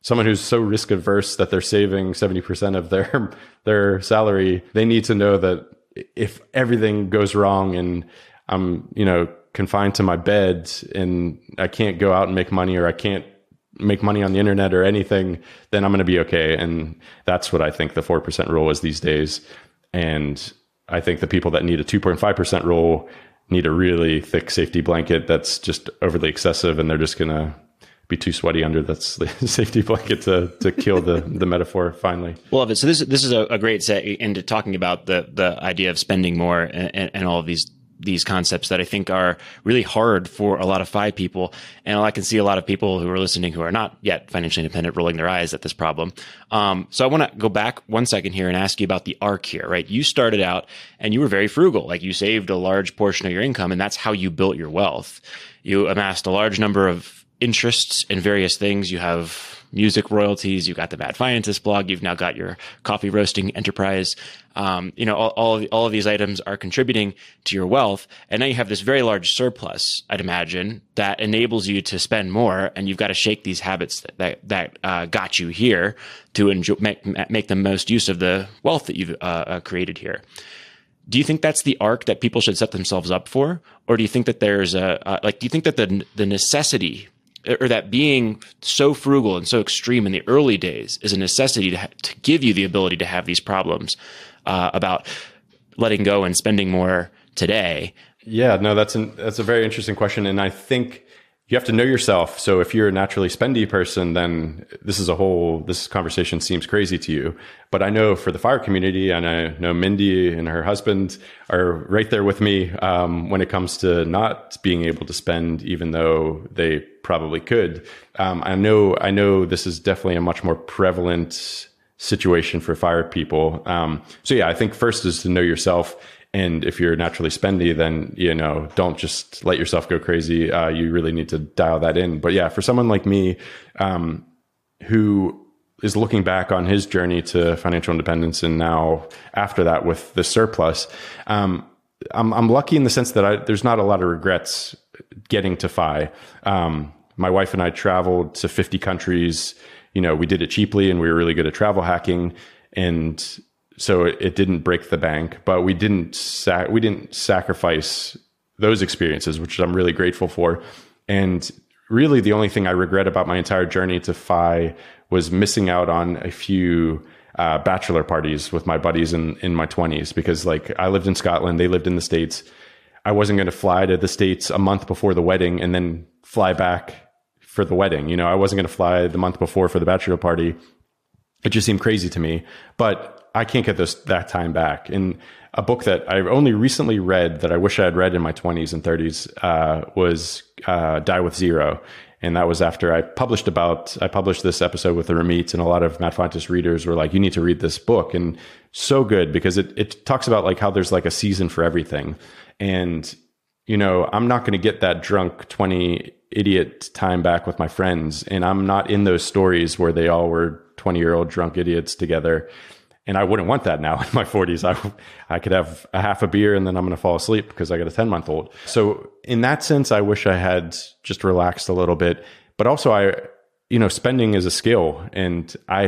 someone who's so risk averse that they're saving 70% of their salary, they need to know that if everything goes wrong and I'm, confined to my bed and I can't go out and make money, or I can't make money on the internet or anything, then I'm going to be okay. And that's what I think the 4% rule is these days. And I think the people that need a 2.5% rule need a really thick safety blanket that's just overly excessive, and they're just going to be too sweaty under that safety blanket to kill the metaphor finally.
Love it. So this is a great set into talking about the idea of spending more and all of these concepts that I think are really hard for a lot of FI people. And I can see a lot of people who are listening who are not yet financially independent rolling their eyes at this problem. So I want to go back 1 second here and ask you about the arc here, right? You started out and you were very frugal. Like, you saved a large portion of your income, and that's how you built your wealth. You amassed a large number of interests in various things. You have music royalties. You've got the Mad Scientist blog. You've now got your coffee roasting enterprise. All of these items are contributing to your wealth. And now you have this very large surplus, I'd imagine, that enables you to spend more. And you've got to shake these habits that got you here to make the most use of the wealth that you've created here. Do you think that's the arc that people should set themselves up for? Or do you think that there's do you think that the necessity, or that being so frugal and so extreme in the early days is a necessity to give you the ability to have these problems about letting go and spending more today?
Yeah, no, that's a very interesting question. And I think you have to know yourself. So if you're a naturally spendy person, then this conversation seems crazy to you. But I know for the FIRE community, and I know Mindy and her husband are right there with me when it comes to not being able to spend, even though they probably could. I know this is definitely a much more prevalent situation for FIRE people. So yeah, I think first is to know yourself. And if you're naturally spendy, then, don't just let yourself go crazy. You really need to dial that in. But yeah, for someone like me, who is looking back on his journey to financial independence, and now after that with the surplus, I'm lucky in the sense that there's not a lot of regrets getting to FI. My wife and I traveled to 50 countries. We did it cheaply, and we were really good at travel hacking. And so it didn't break the bank, but we didn't sacrifice those experiences, which I'm really grateful for. And really the only thing I regret about my entire journey to FI was missing out on a few bachelor parties with my buddies in my 20s, because I lived in Scotland, they lived in the States. I wasn't going to fly to the States a month before the wedding and then fly back for the wedding. I wasn't going to fly the month before for the bachelor party. It just seemed crazy to me, but I can't get that time back. And a book that I've only recently read that I wish I had read in my 20s and 30s was Die with Zero. And that was after I published this episode with the Ramit, and a lot of Mad Scientist readers were like, you need to read this book. And so good, because it talks about how there's a season for everything. And, I'm not going to get that drunk 20 idiot time back with my friends. And I'm not in those stories where they all were 20-year-old drunk idiots together. And I wouldn't want that now in my 40s. I could have a half a beer and then I'm going to fall asleep because I got a 10-month-old. So in that sense, I wish I had just relaxed a little bit. But also, spending is a skill, and I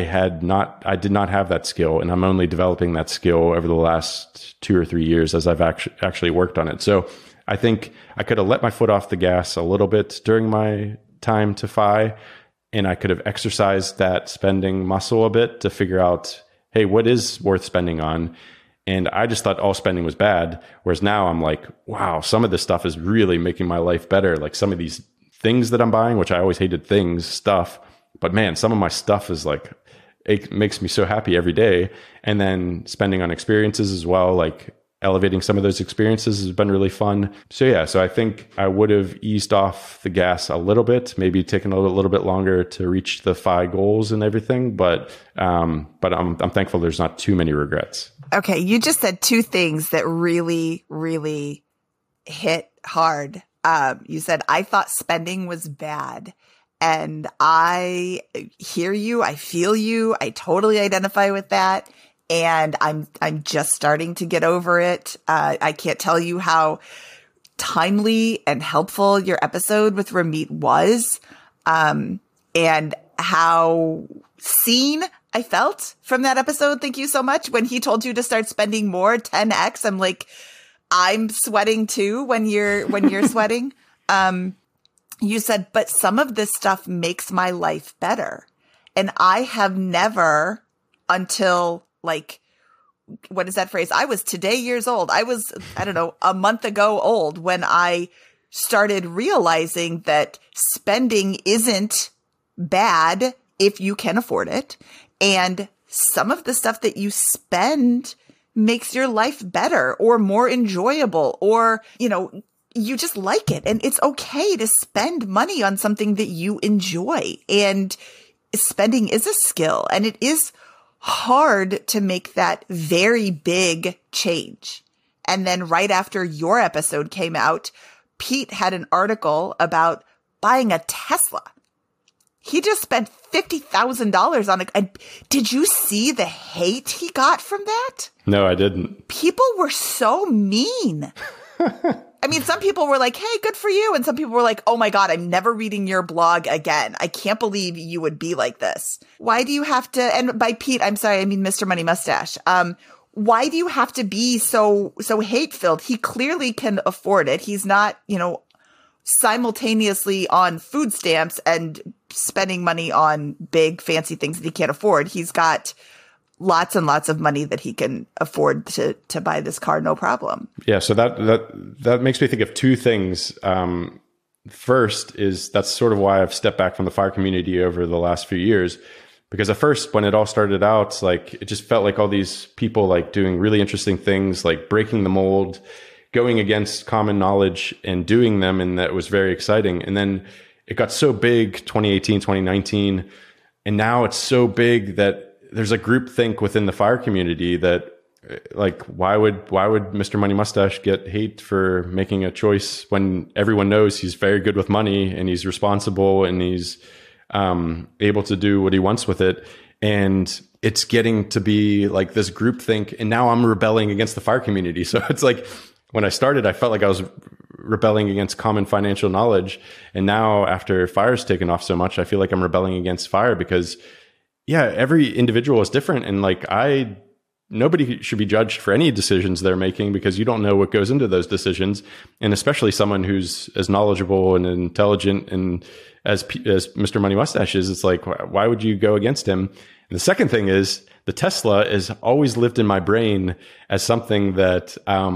did not have that skill, and I'm only developing that skill over the last 2 or 3 years as I've actually worked on it. So I think I could have let my foot off the gas a little bit during my time to FI, and I could have exercised that spending muscle a bit to figure out, hey, what is worth spending on? And I just thought all spending was bad. Whereas now I'm like, wow, some of this stuff is really making my life better. Like some of these things that I'm buying, which I always hated stuff. But man, some of my stuff is it makes me so happy every day. And then spending on experiences as well, elevating some of those experiences has been really fun. So yeah, so I think I would have eased off the gas a little bit, maybe taken a little bit longer to reach the FI goals and everything. But I'm thankful there's not too many regrets.
Okay. You just said two things that really, really hit hard. You said, I thought spending was bad. And I hear you. I feel you. I totally identify with that. And I'm just starting to get over it. I can't tell you how timely and helpful your episode with Ramit was. And how seen I felt from that episode. Thank you so much. When he told you to start spending more, 10x, I'm like, I'm sweating too when you're sweating. You said, but some of this stuff makes my life better. And I have never, until like, what is that phrase? I was today years old. I was, I don't know, a month ago old when I started realizing that spending isn't bad if you can afford it. And some of the stuff that you spend makes your life better or more enjoyable, or, you know, you just like it. And it's okay to spend money on something that you enjoy. And spending is a skill, and it is hard to make that very big change. And then right after your episode came out, Pete had an article about buying a Tesla. He just spent $50,000 on it. And did you see the hate he got from that?
No, I didn't.
People were so mean. I mean, some people were like, hey, good for you. And some people were like, oh my God, I'm never reading your blog again. I can't believe you would be like this. Why do you have to, and by Pete, I'm sorry, I mean Mr. Money Mustache. Why do you have to be so hate-filled? He clearly can afford it. He's not, you know, simultaneously on food stamps and spending money on big fancy things that he can't afford. He's got lots and lots of money that he can afford to buy this car, no problem.
Yeah, so that makes me think of two things. First is that's sort of why I've stepped back from the fire community over the last few years, because at first, when it all started out, like it just felt like all these people like doing really interesting things, like breaking the mold, going against common knowledge and doing them, and that was very exciting. And then it got so big, 2018, 2019, and now it's so big that there's a group think within the fire community that like, why would Mr. Money Mustache get hate for making a choice when everyone knows he's very good with money and he's responsible and he's able to do what he wants with it. And it's getting to be like this group think. And now I'm rebelling against the fire community. So it's like, when I started, I felt like I was rebelling against common financial knowledge. And now after fire's taken off so much, I feel like I'm rebelling against fire because yeah, every individual is different. And like, nobody should be judged for any decisions they're making because you don't know what goes into those decisions. And especially someone who's as knowledgeable and intelligent and as Mr. Money Mustache is, it's like, why would you go against him? And the second thing is the Tesla has always lived in my brain as something that,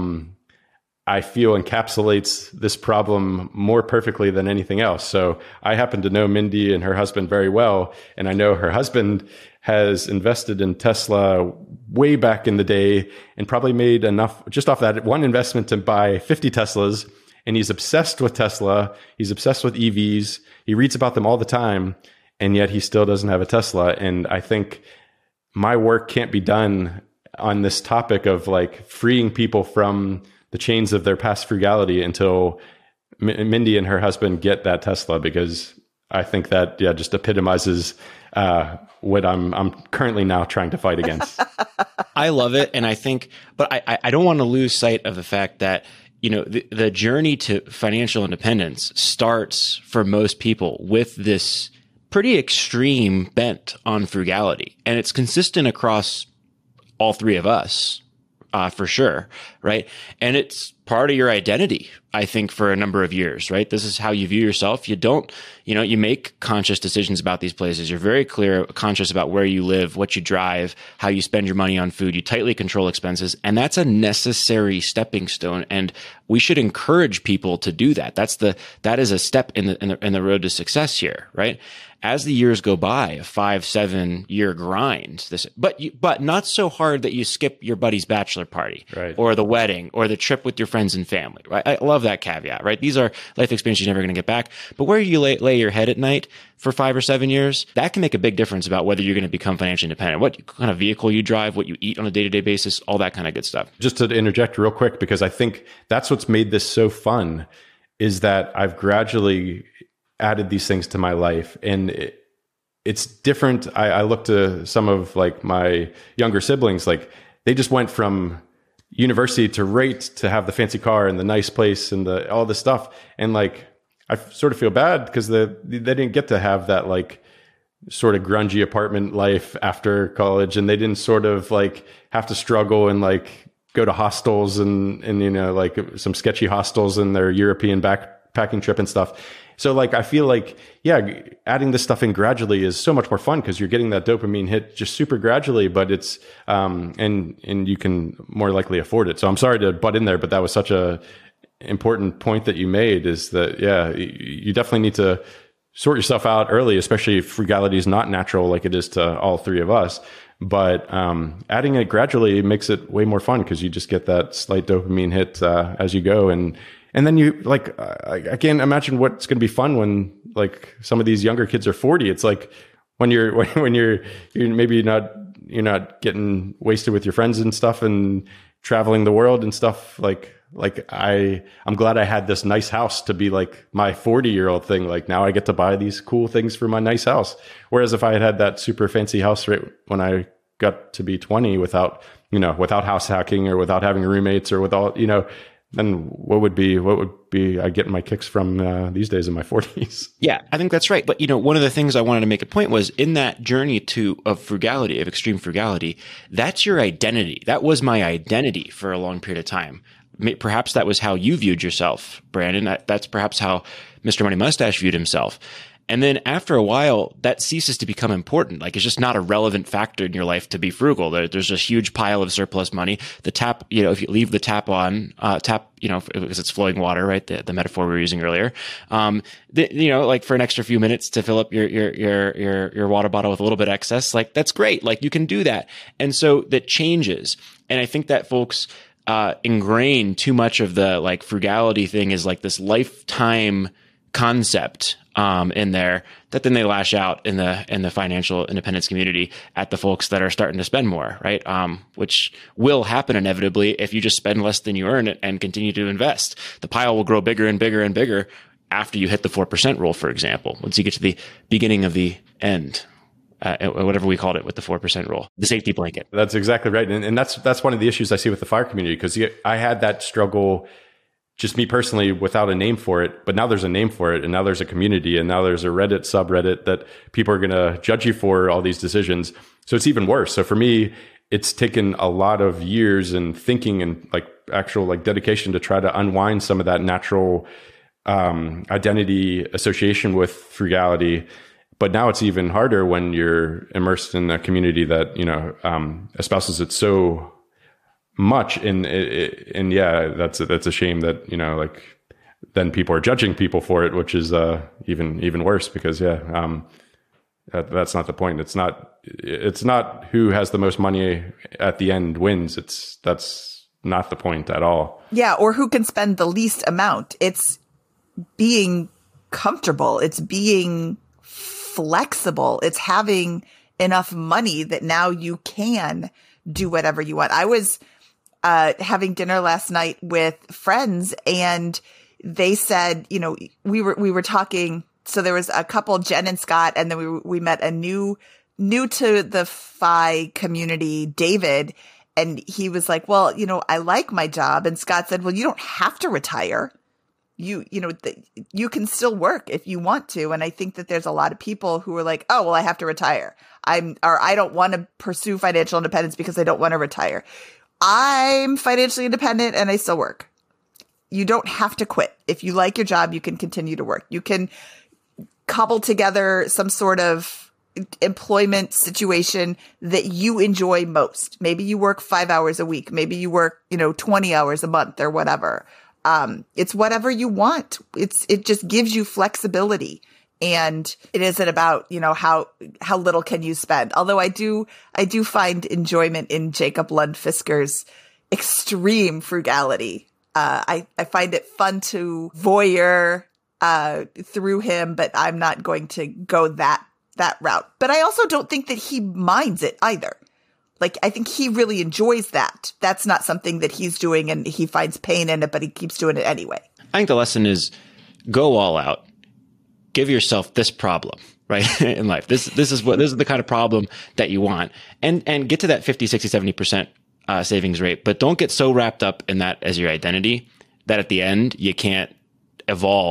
I feel encapsulates this problem more perfectly than anything else. So I happen to know Mindy and her husband very well. And I know her husband has invested in Tesla way back in the day and probably made enough just off that one investment to buy 50 Teslas. And he's obsessed with Tesla. He's obsessed with EVs. He reads about them all the time. And yet he still doesn't have a Tesla. And I think my work can't be done on this topic of like freeing people from the chains of their past frugality until Mindy and her husband get that Tesla, because I think that just epitomizes what I'm currently now trying to fight against.
I love it, and I think, but I don't want to lose sight of the fact that the journey to financial independence starts for most people with this pretty extreme bent on frugality, and it's consistent across all three of us. For sure. Right. And it's part of your identity, I think, for a number of years, right? This is how you view yourself. You don't, you make conscious decisions about these places. You're very conscious about where you live, what you drive, how you spend your money on food. You tightly control expenses. And that's a necessary stepping stone. And we should encourage people to do that. That is a step in the road to success here, right? As the years go by, a 5-7 year grind, but not so hard that you skip your buddy's bachelor party,
right,
or the wedding or the trip with your friends and family, right? I love that caveat, right? These are life experiences you're never going to get back, but where you lay your head at night for 5 or 7 years, that can make a big difference about whether you're going to become financially independent, what kind of vehicle you drive, what you eat on a day-to-day basis, all that kind of good stuff.
Just to interject real quick, because I think that's what's made this so fun, is that I've gradually added these things to my life, and it's different. I look to some of like my younger siblings, like they just went from university to have the fancy car and the nice place and all this stuff, and like I sort of feel bad because they didn't get to have that like sort of grungy apartment life after college, and they didn't sort of like have to struggle and like go to hostels and you know, like some sketchy hostels in their European backpacking trip and stuff. So like, I feel like, yeah, adding this stuff in gradually is so much more fun because you're getting that dopamine hit just super gradually, but it's, and you can more likely afford it. So I'm sorry to butt in there, but that was such a important point that you made, is that, yeah, you definitely need to sort yourself out early, especially if frugality is not natural like it is to all three of us. But adding it gradually makes it way more fun because you just get that slight dopamine hit as you go. And then you like, I can't imagine what's going to be fun when like some of these younger kids are 40. It's like when you're maybe you're not getting wasted with your friends and stuff and traveling the world and stuff. Like I'm glad I had this nice house to be like my 40-year-old thing. Like now I get to buy these cool things for my nice house. Whereas if I had that super fancy house right when I got to be 20 without house hacking or without having roommates or without, then what would be I getting my kicks from these days in my 40s?
Yeah, I think that's right. But one of the things I wanted to make a point was in that journey of frugality, of extreme frugality, that's your identity. That was my identity for a long period of time. Perhaps that was how you viewed yourself, Brandon. That's perhaps how Mr. Money Mustache viewed himself. And then after a while, that ceases to become important. Like it's just not a relevant factor in your life to be frugal. There's a huge pile of surplus money. The tap, if you leave the tap on, because it's flowing water, right? The metaphor we were using earlier. Like for an extra few minutes to fill up your water bottle with a little bit excess, like that's great. Like you can do that. And so that changes. And I think that folks ingrain too much of the like frugality thing is like this lifetime concept in there that then they lash out in the financial independence community at the folks that are starting to spend more, right? Which will happen inevitably if you just spend less than you earn and continue to invest. The pile will grow bigger and bigger and bigger after you hit the 4% rule, for example. Once you get to the beginning of the end, whatever we called it with the 4% rule, the safety blanket.
That's exactly right. And that's one of the issues I see with the FIRE community, because I had that struggle, just me personally, without a name for it. But now there's a name for it, and now there's a community, and now there's a Reddit subreddit that people are going to judge you for all these decisions. So it's even worse. So for me, it's taken a lot of years and thinking and like actual like dedication to try to unwind some of that natural identity association with frugality. But now it's even harder when you're immersed in a community that, espouses it so much. And yeah, that's a shame that, like then people are judging people for it, which is even worse because that's not the point. It's not who has the most money at the end wins. That's not the point at all.
Yeah. Or who can spend the least amount. It's being comfortable. It's being flexible. It's having enough money that now you can do whatever you want. I was having dinner last night with friends, and they said, we were talking. So there was a couple, Jen and Scott, and then we met a new to the FI community, David, and he was like, well, I like my job. And Scott said, well, you don't have to retire. You can still work if you want to. And I think that there's a lot of people who are like, oh, well, I have to retire. I don't want to pursue financial independence because I don't want to retire. I'm financially independent and I still work. You don't have to quit. If you like your job, you can continue to work. You can cobble together some sort of employment situation that you enjoy most. Maybe you work 5 hours a week. Maybe you work, 20 hours a month or whatever. It's whatever you want. It just gives you flexibility, and it isn't about, how little can you spend. Although I do find enjoyment in Jacob Lund Fisker's extreme frugality. I find it fun to voyeur, through him, but I'm not going to go that route. But I also don't think that he minds it either. Like, I think he really enjoys that. That's not something that he's doing and he finds pain in it, but he keeps doing it anyway.
I think the lesson is go all out. Give yourself this problem, right? In life. This is the kind of problem that you want. And get to that 50, 60, 70% savings rate, but don't get so wrapped up in that as your identity that at the end you can't evolve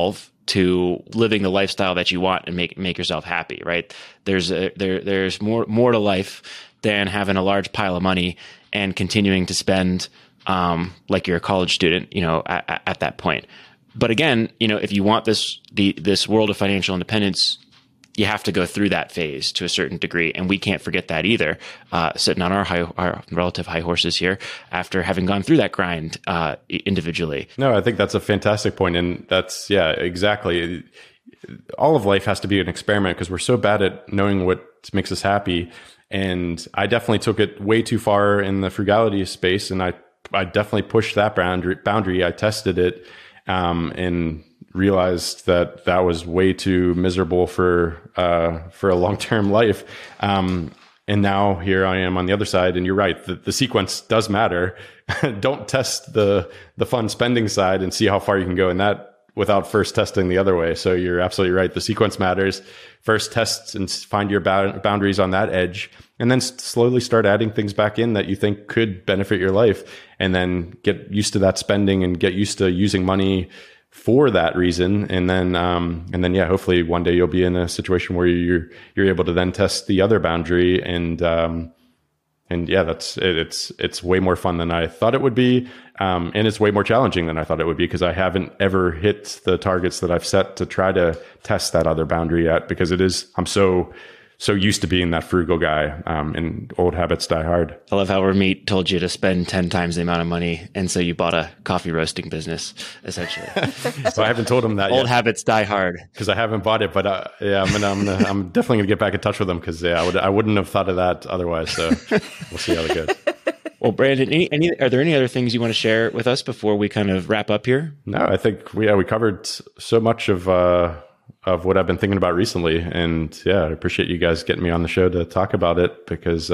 to living the lifestyle that you want and make yourself happy, right? There's more to life than having a large pile of money and continuing to spend like you're a college student, at that point. But again, if you want this world of financial independence, you have to go through that phase to a certain degree. And we can't forget that either, sitting on our relative high horses here after having gone through that grind individually.
No, I think that's a fantastic point. And that's, yeah, exactly. All of life has to be an experiment because we're so bad at knowing what makes us happy. And I definitely took it way too far in the frugality space. And I definitely pushed that boundary. I tested it and realized that was way too miserable for a long-term life. And now here I am on the other side. And you're right, the sequence does matter. Don't test the fun spending side and see how far you can go in that without first testing the other way. So you're absolutely right. The sequence matters. First test and find your boundaries on that edge, and then slowly start adding things back in that you think could benefit your life, and then get used to that spending and get used to using money for that reason. And then, yeah, hopefully one day you'll be in a situation where you're able to then test the other boundary. And yeah, it's way more fun than I thought it would be. And it's way more challenging than I thought it would be because I haven't ever hit the targets that I've set to try to test that other boundary yet, because I'm so used to being that frugal guy, and old habits die hard.
I love how Ramit told you to spend 10 times the amount of money. And so you bought a coffee roasting business, essentially.
So I haven't told him that yet.
Old habits die hard.
Because I haven't bought it, but yeah, I'm definitely gonna get back in touch with him because I wouldn't have thought of that otherwise. So we'll see how it goes.
Well, Brandon, are there any other things you want to share with us before we kind of wrap up here?
No, I think we covered so much of what I've been thinking about recently. And yeah, I appreciate you guys getting me on the show to talk about it because,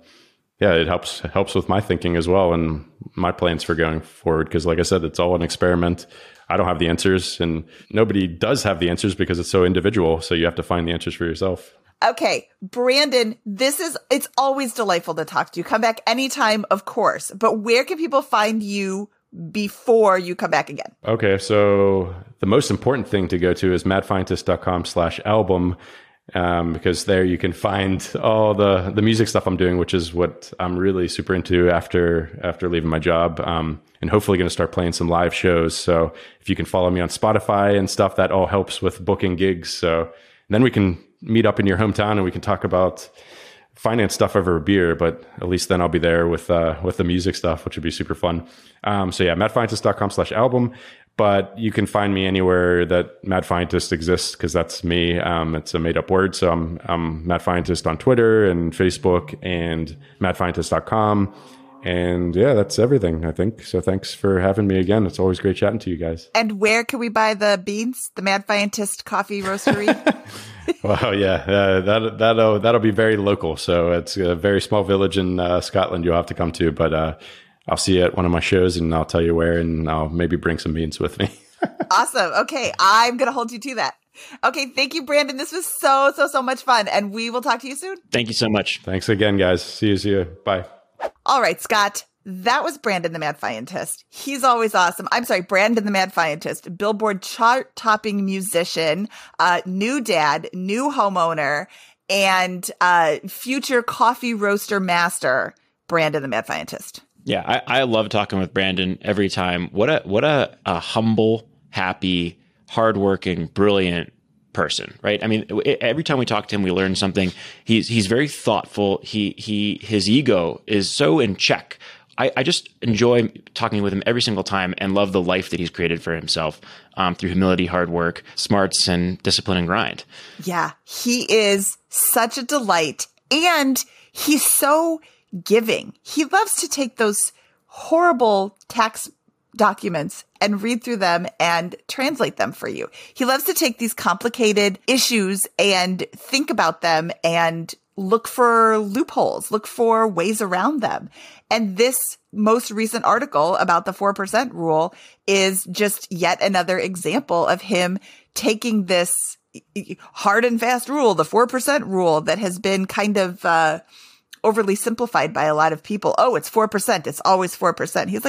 it helps with my thinking as well and my plans for going forward. Because like I said, it's all an experiment. I don't have the answers and nobody does have the answers because it's so individual. So you have to find the answers for yourself.
Okay, Brandon, it's always delightful to talk to you. Come back anytime, of course. But where can people find you before you come back again?
Okay, so the most important thing to go to is madscientist.com/album, because there you can find all the music stuff I'm doing, which is what I'm really super into after leaving my job, and hopefully going to start playing some live shows. So if you can follow me on Spotify and stuff, that all helps with booking gigs. So then we can meet up in your hometown and we can talk about finance stuff over a beer, but at least then I'll be there with the music stuff, which would be super fun. So yeah, madscientist.com/album, but you can find me anywhere that Mad Fientist exists because that's me. It's a made up word. So I'm Mad Fientist on Twitter and Facebook and madfientist.com. And yeah, that's everything, I think. So thanks for having me again. It's always great chatting to you guys.
And where can we buy the beans? The Mad Fientist Coffee Roastery?
Well, yeah, that'll be very local. So it's a very small village in Scotland you'll have to come to. But I'll see you at one of my shows and I'll tell you where, and I'll maybe bring some beans with me.
Awesome. Okay, I'm going to hold you to that. Okay, thank you, Brandon. This was so much fun. And we will talk to you soon.
Thank you so much.
Thanks again, guys. See you. Bye.
All right, Scott. That was Brandon the Mad Fientist. He's always awesome. I'm sorry, Brandon the Mad Fientist, Billboard chart-topping musician, new dad, new homeowner, and future coffee roaster master, Brandon the Mad Fientist.
Yeah, I love talking with Brandon every time. What a humble, happy, hardworking, brilliant person, right? I mean, every time we talk to him, we learn something. He's very thoughtful. His ego is so in check. I just enjoy talking with him every single time and love the life that he's created for himself through humility, hard work, smarts, and discipline and grind. Yeah, he is such a delight. And he's so giving. He loves to take those horrible tax documents and read through them and translate them for you. He loves to take these complicated issues and think about them and look for loopholes, look for ways around them. And this most recent article about the 4% rule is just yet another example of him taking this hard and fast rule, the 4% rule that has been kind of overly simplified by a lot of people. Oh, it's 4%. It's always 4%. He's like, no,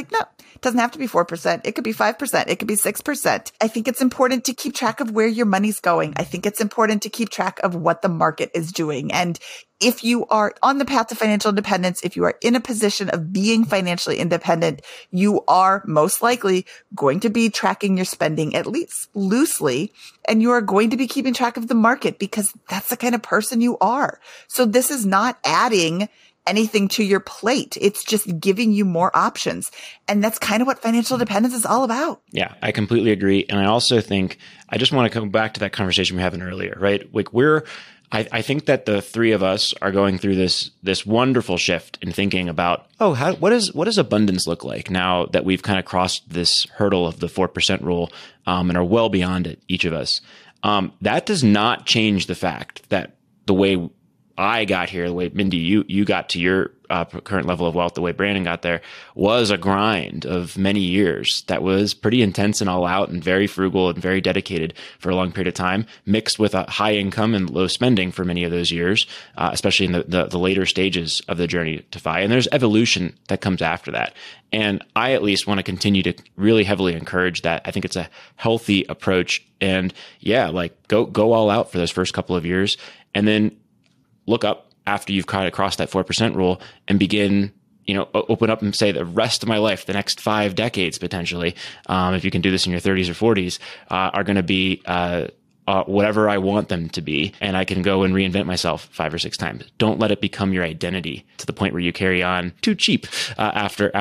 It doesn't have to be 4%. It could be 5%. It could be 6%. I think it's important to keep track of where your money's going. I think it's important to keep track of what the market is doing. And if you are on the path to financial independence, if you are in a position of being financially independent, you are most likely going to be tracking your spending at least loosely, and you are going to be keeping track of the market because that's the kind of person you are. So this is not adding anything to your plate. It's just giving you more options. And that's kind of what financial independence is all about.
Yeah, I completely agree. And I also think I just want to come back to that conversation we were having earlier, right? Like I think that the three of us are going through this wonderful shift in thinking about, what does abundance look like now that we've kind of crossed this hurdle of the 4% rule, and are well beyond it, each of us. That does not change the fact that the way I got here, the way Mindy, you got to your current level of wealth, the way Brandon got there, was a grind of many years that was pretty intense and all out and very frugal and very dedicated for a long period of time, mixed with a high income and low spending for many of those years, especially in the later stages of the journey to FI. And there's evolution that comes after that. And I at least want to continue to really heavily encourage that. I think it's a healthy approach. And yeah, like go all out for those first couple of years, and then look up after you've kind of crossed that 4% rule and begin, open up and say the rest of my life, the next 5 decades potentially, if you can do this in your 30s or 40s, are going to be whatever I want them to be. And I can go and reinvent myself 5 or 6 times. Don't let it become your identity to the point where you carry on too cheap after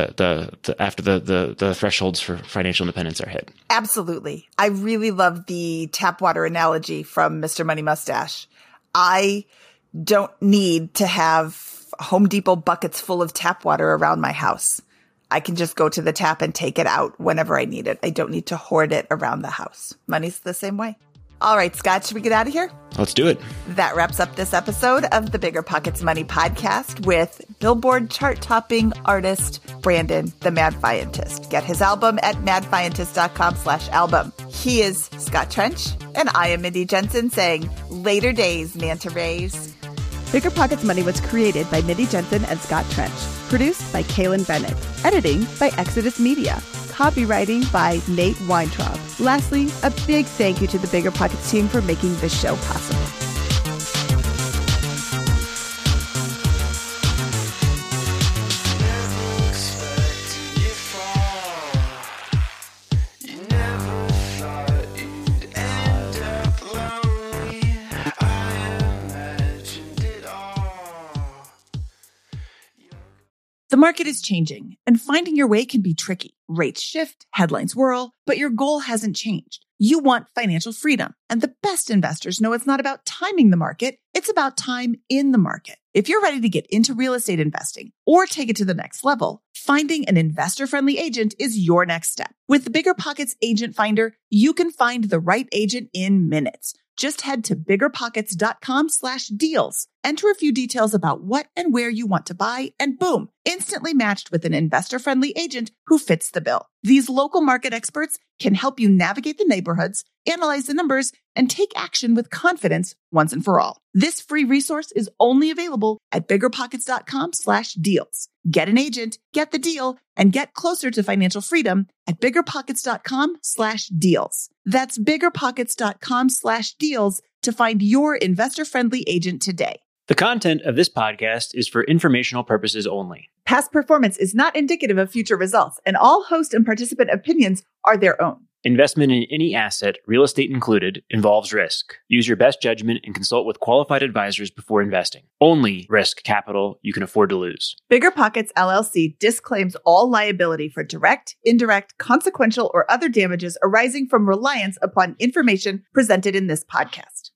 the thresholds for financial independence are hit.
Absolutely. I really love the tap water analogy from Mr. Money Mustache. I don't need to have Home Depot buckets full of tap water around my house. I can just go to the tap and take it out whenever I need it. I don't need to hoard it around the house. Money's the same way. All right, Scott, should we get out of here?
Let's do it.
That wraps up this episode of the Bigger Pockets Money podcast with Billboard chart-topping artist Brandon the Mad Fientist. Get his album at madfientist.com/album. He is Scott Trench, and I am Mindy Jensen saying later days, Manta Rays.
Bigger Pockets Money was created by Mindy Jensen and Scott Trench. Produced by Kaylin Bennett. Editing by Exodus Media. Copywriting by Nate Weintraub. Lastly, a big thank you to the Bigger Pockets team for making this show possible.
The market is changing, and finding your way can be tricky. Rates shift, headlines whirl, but your goal hasn't changed. You want financial freedom, and the best investors know it's not about timing the market, it's about time in the market. If you're ready to get into real estate investing or take it to the next level, finding an investor-friendly agent is your next step. With the Bigger Pockets Agent Finder, you can find the right agent in minutes. Just head to biggerpockets.com/deals. Enter a few details about what and where you want to buy, and boom, instantly matched with an investor-friendly agent who fits the bill. These local market experts can help you navigate the neighborhoods, analyze the numbers, and take action with confidence once and for all. This free resource is only available at biggerpockets.com/deals. Get an agent, get the deal, and get closer to financial freedom at biggerpockets.com/deals. That's biggerpockets.com/deals to find your investor-friendly agent today.
The content of this podcast is for informational purposes only.
Past performance is not indicative of future results, and all host and participant opinions are their own.
Investment in any asset, real estate included, involves risk. Use your best judgment and consult with qualified advisors before investing. Only risk capital you can afford to lose.
Bigger Pockets LLC disclaims all liability for direct, indirect, consequential, or other damages arising from reliance upon information presented in this podcast.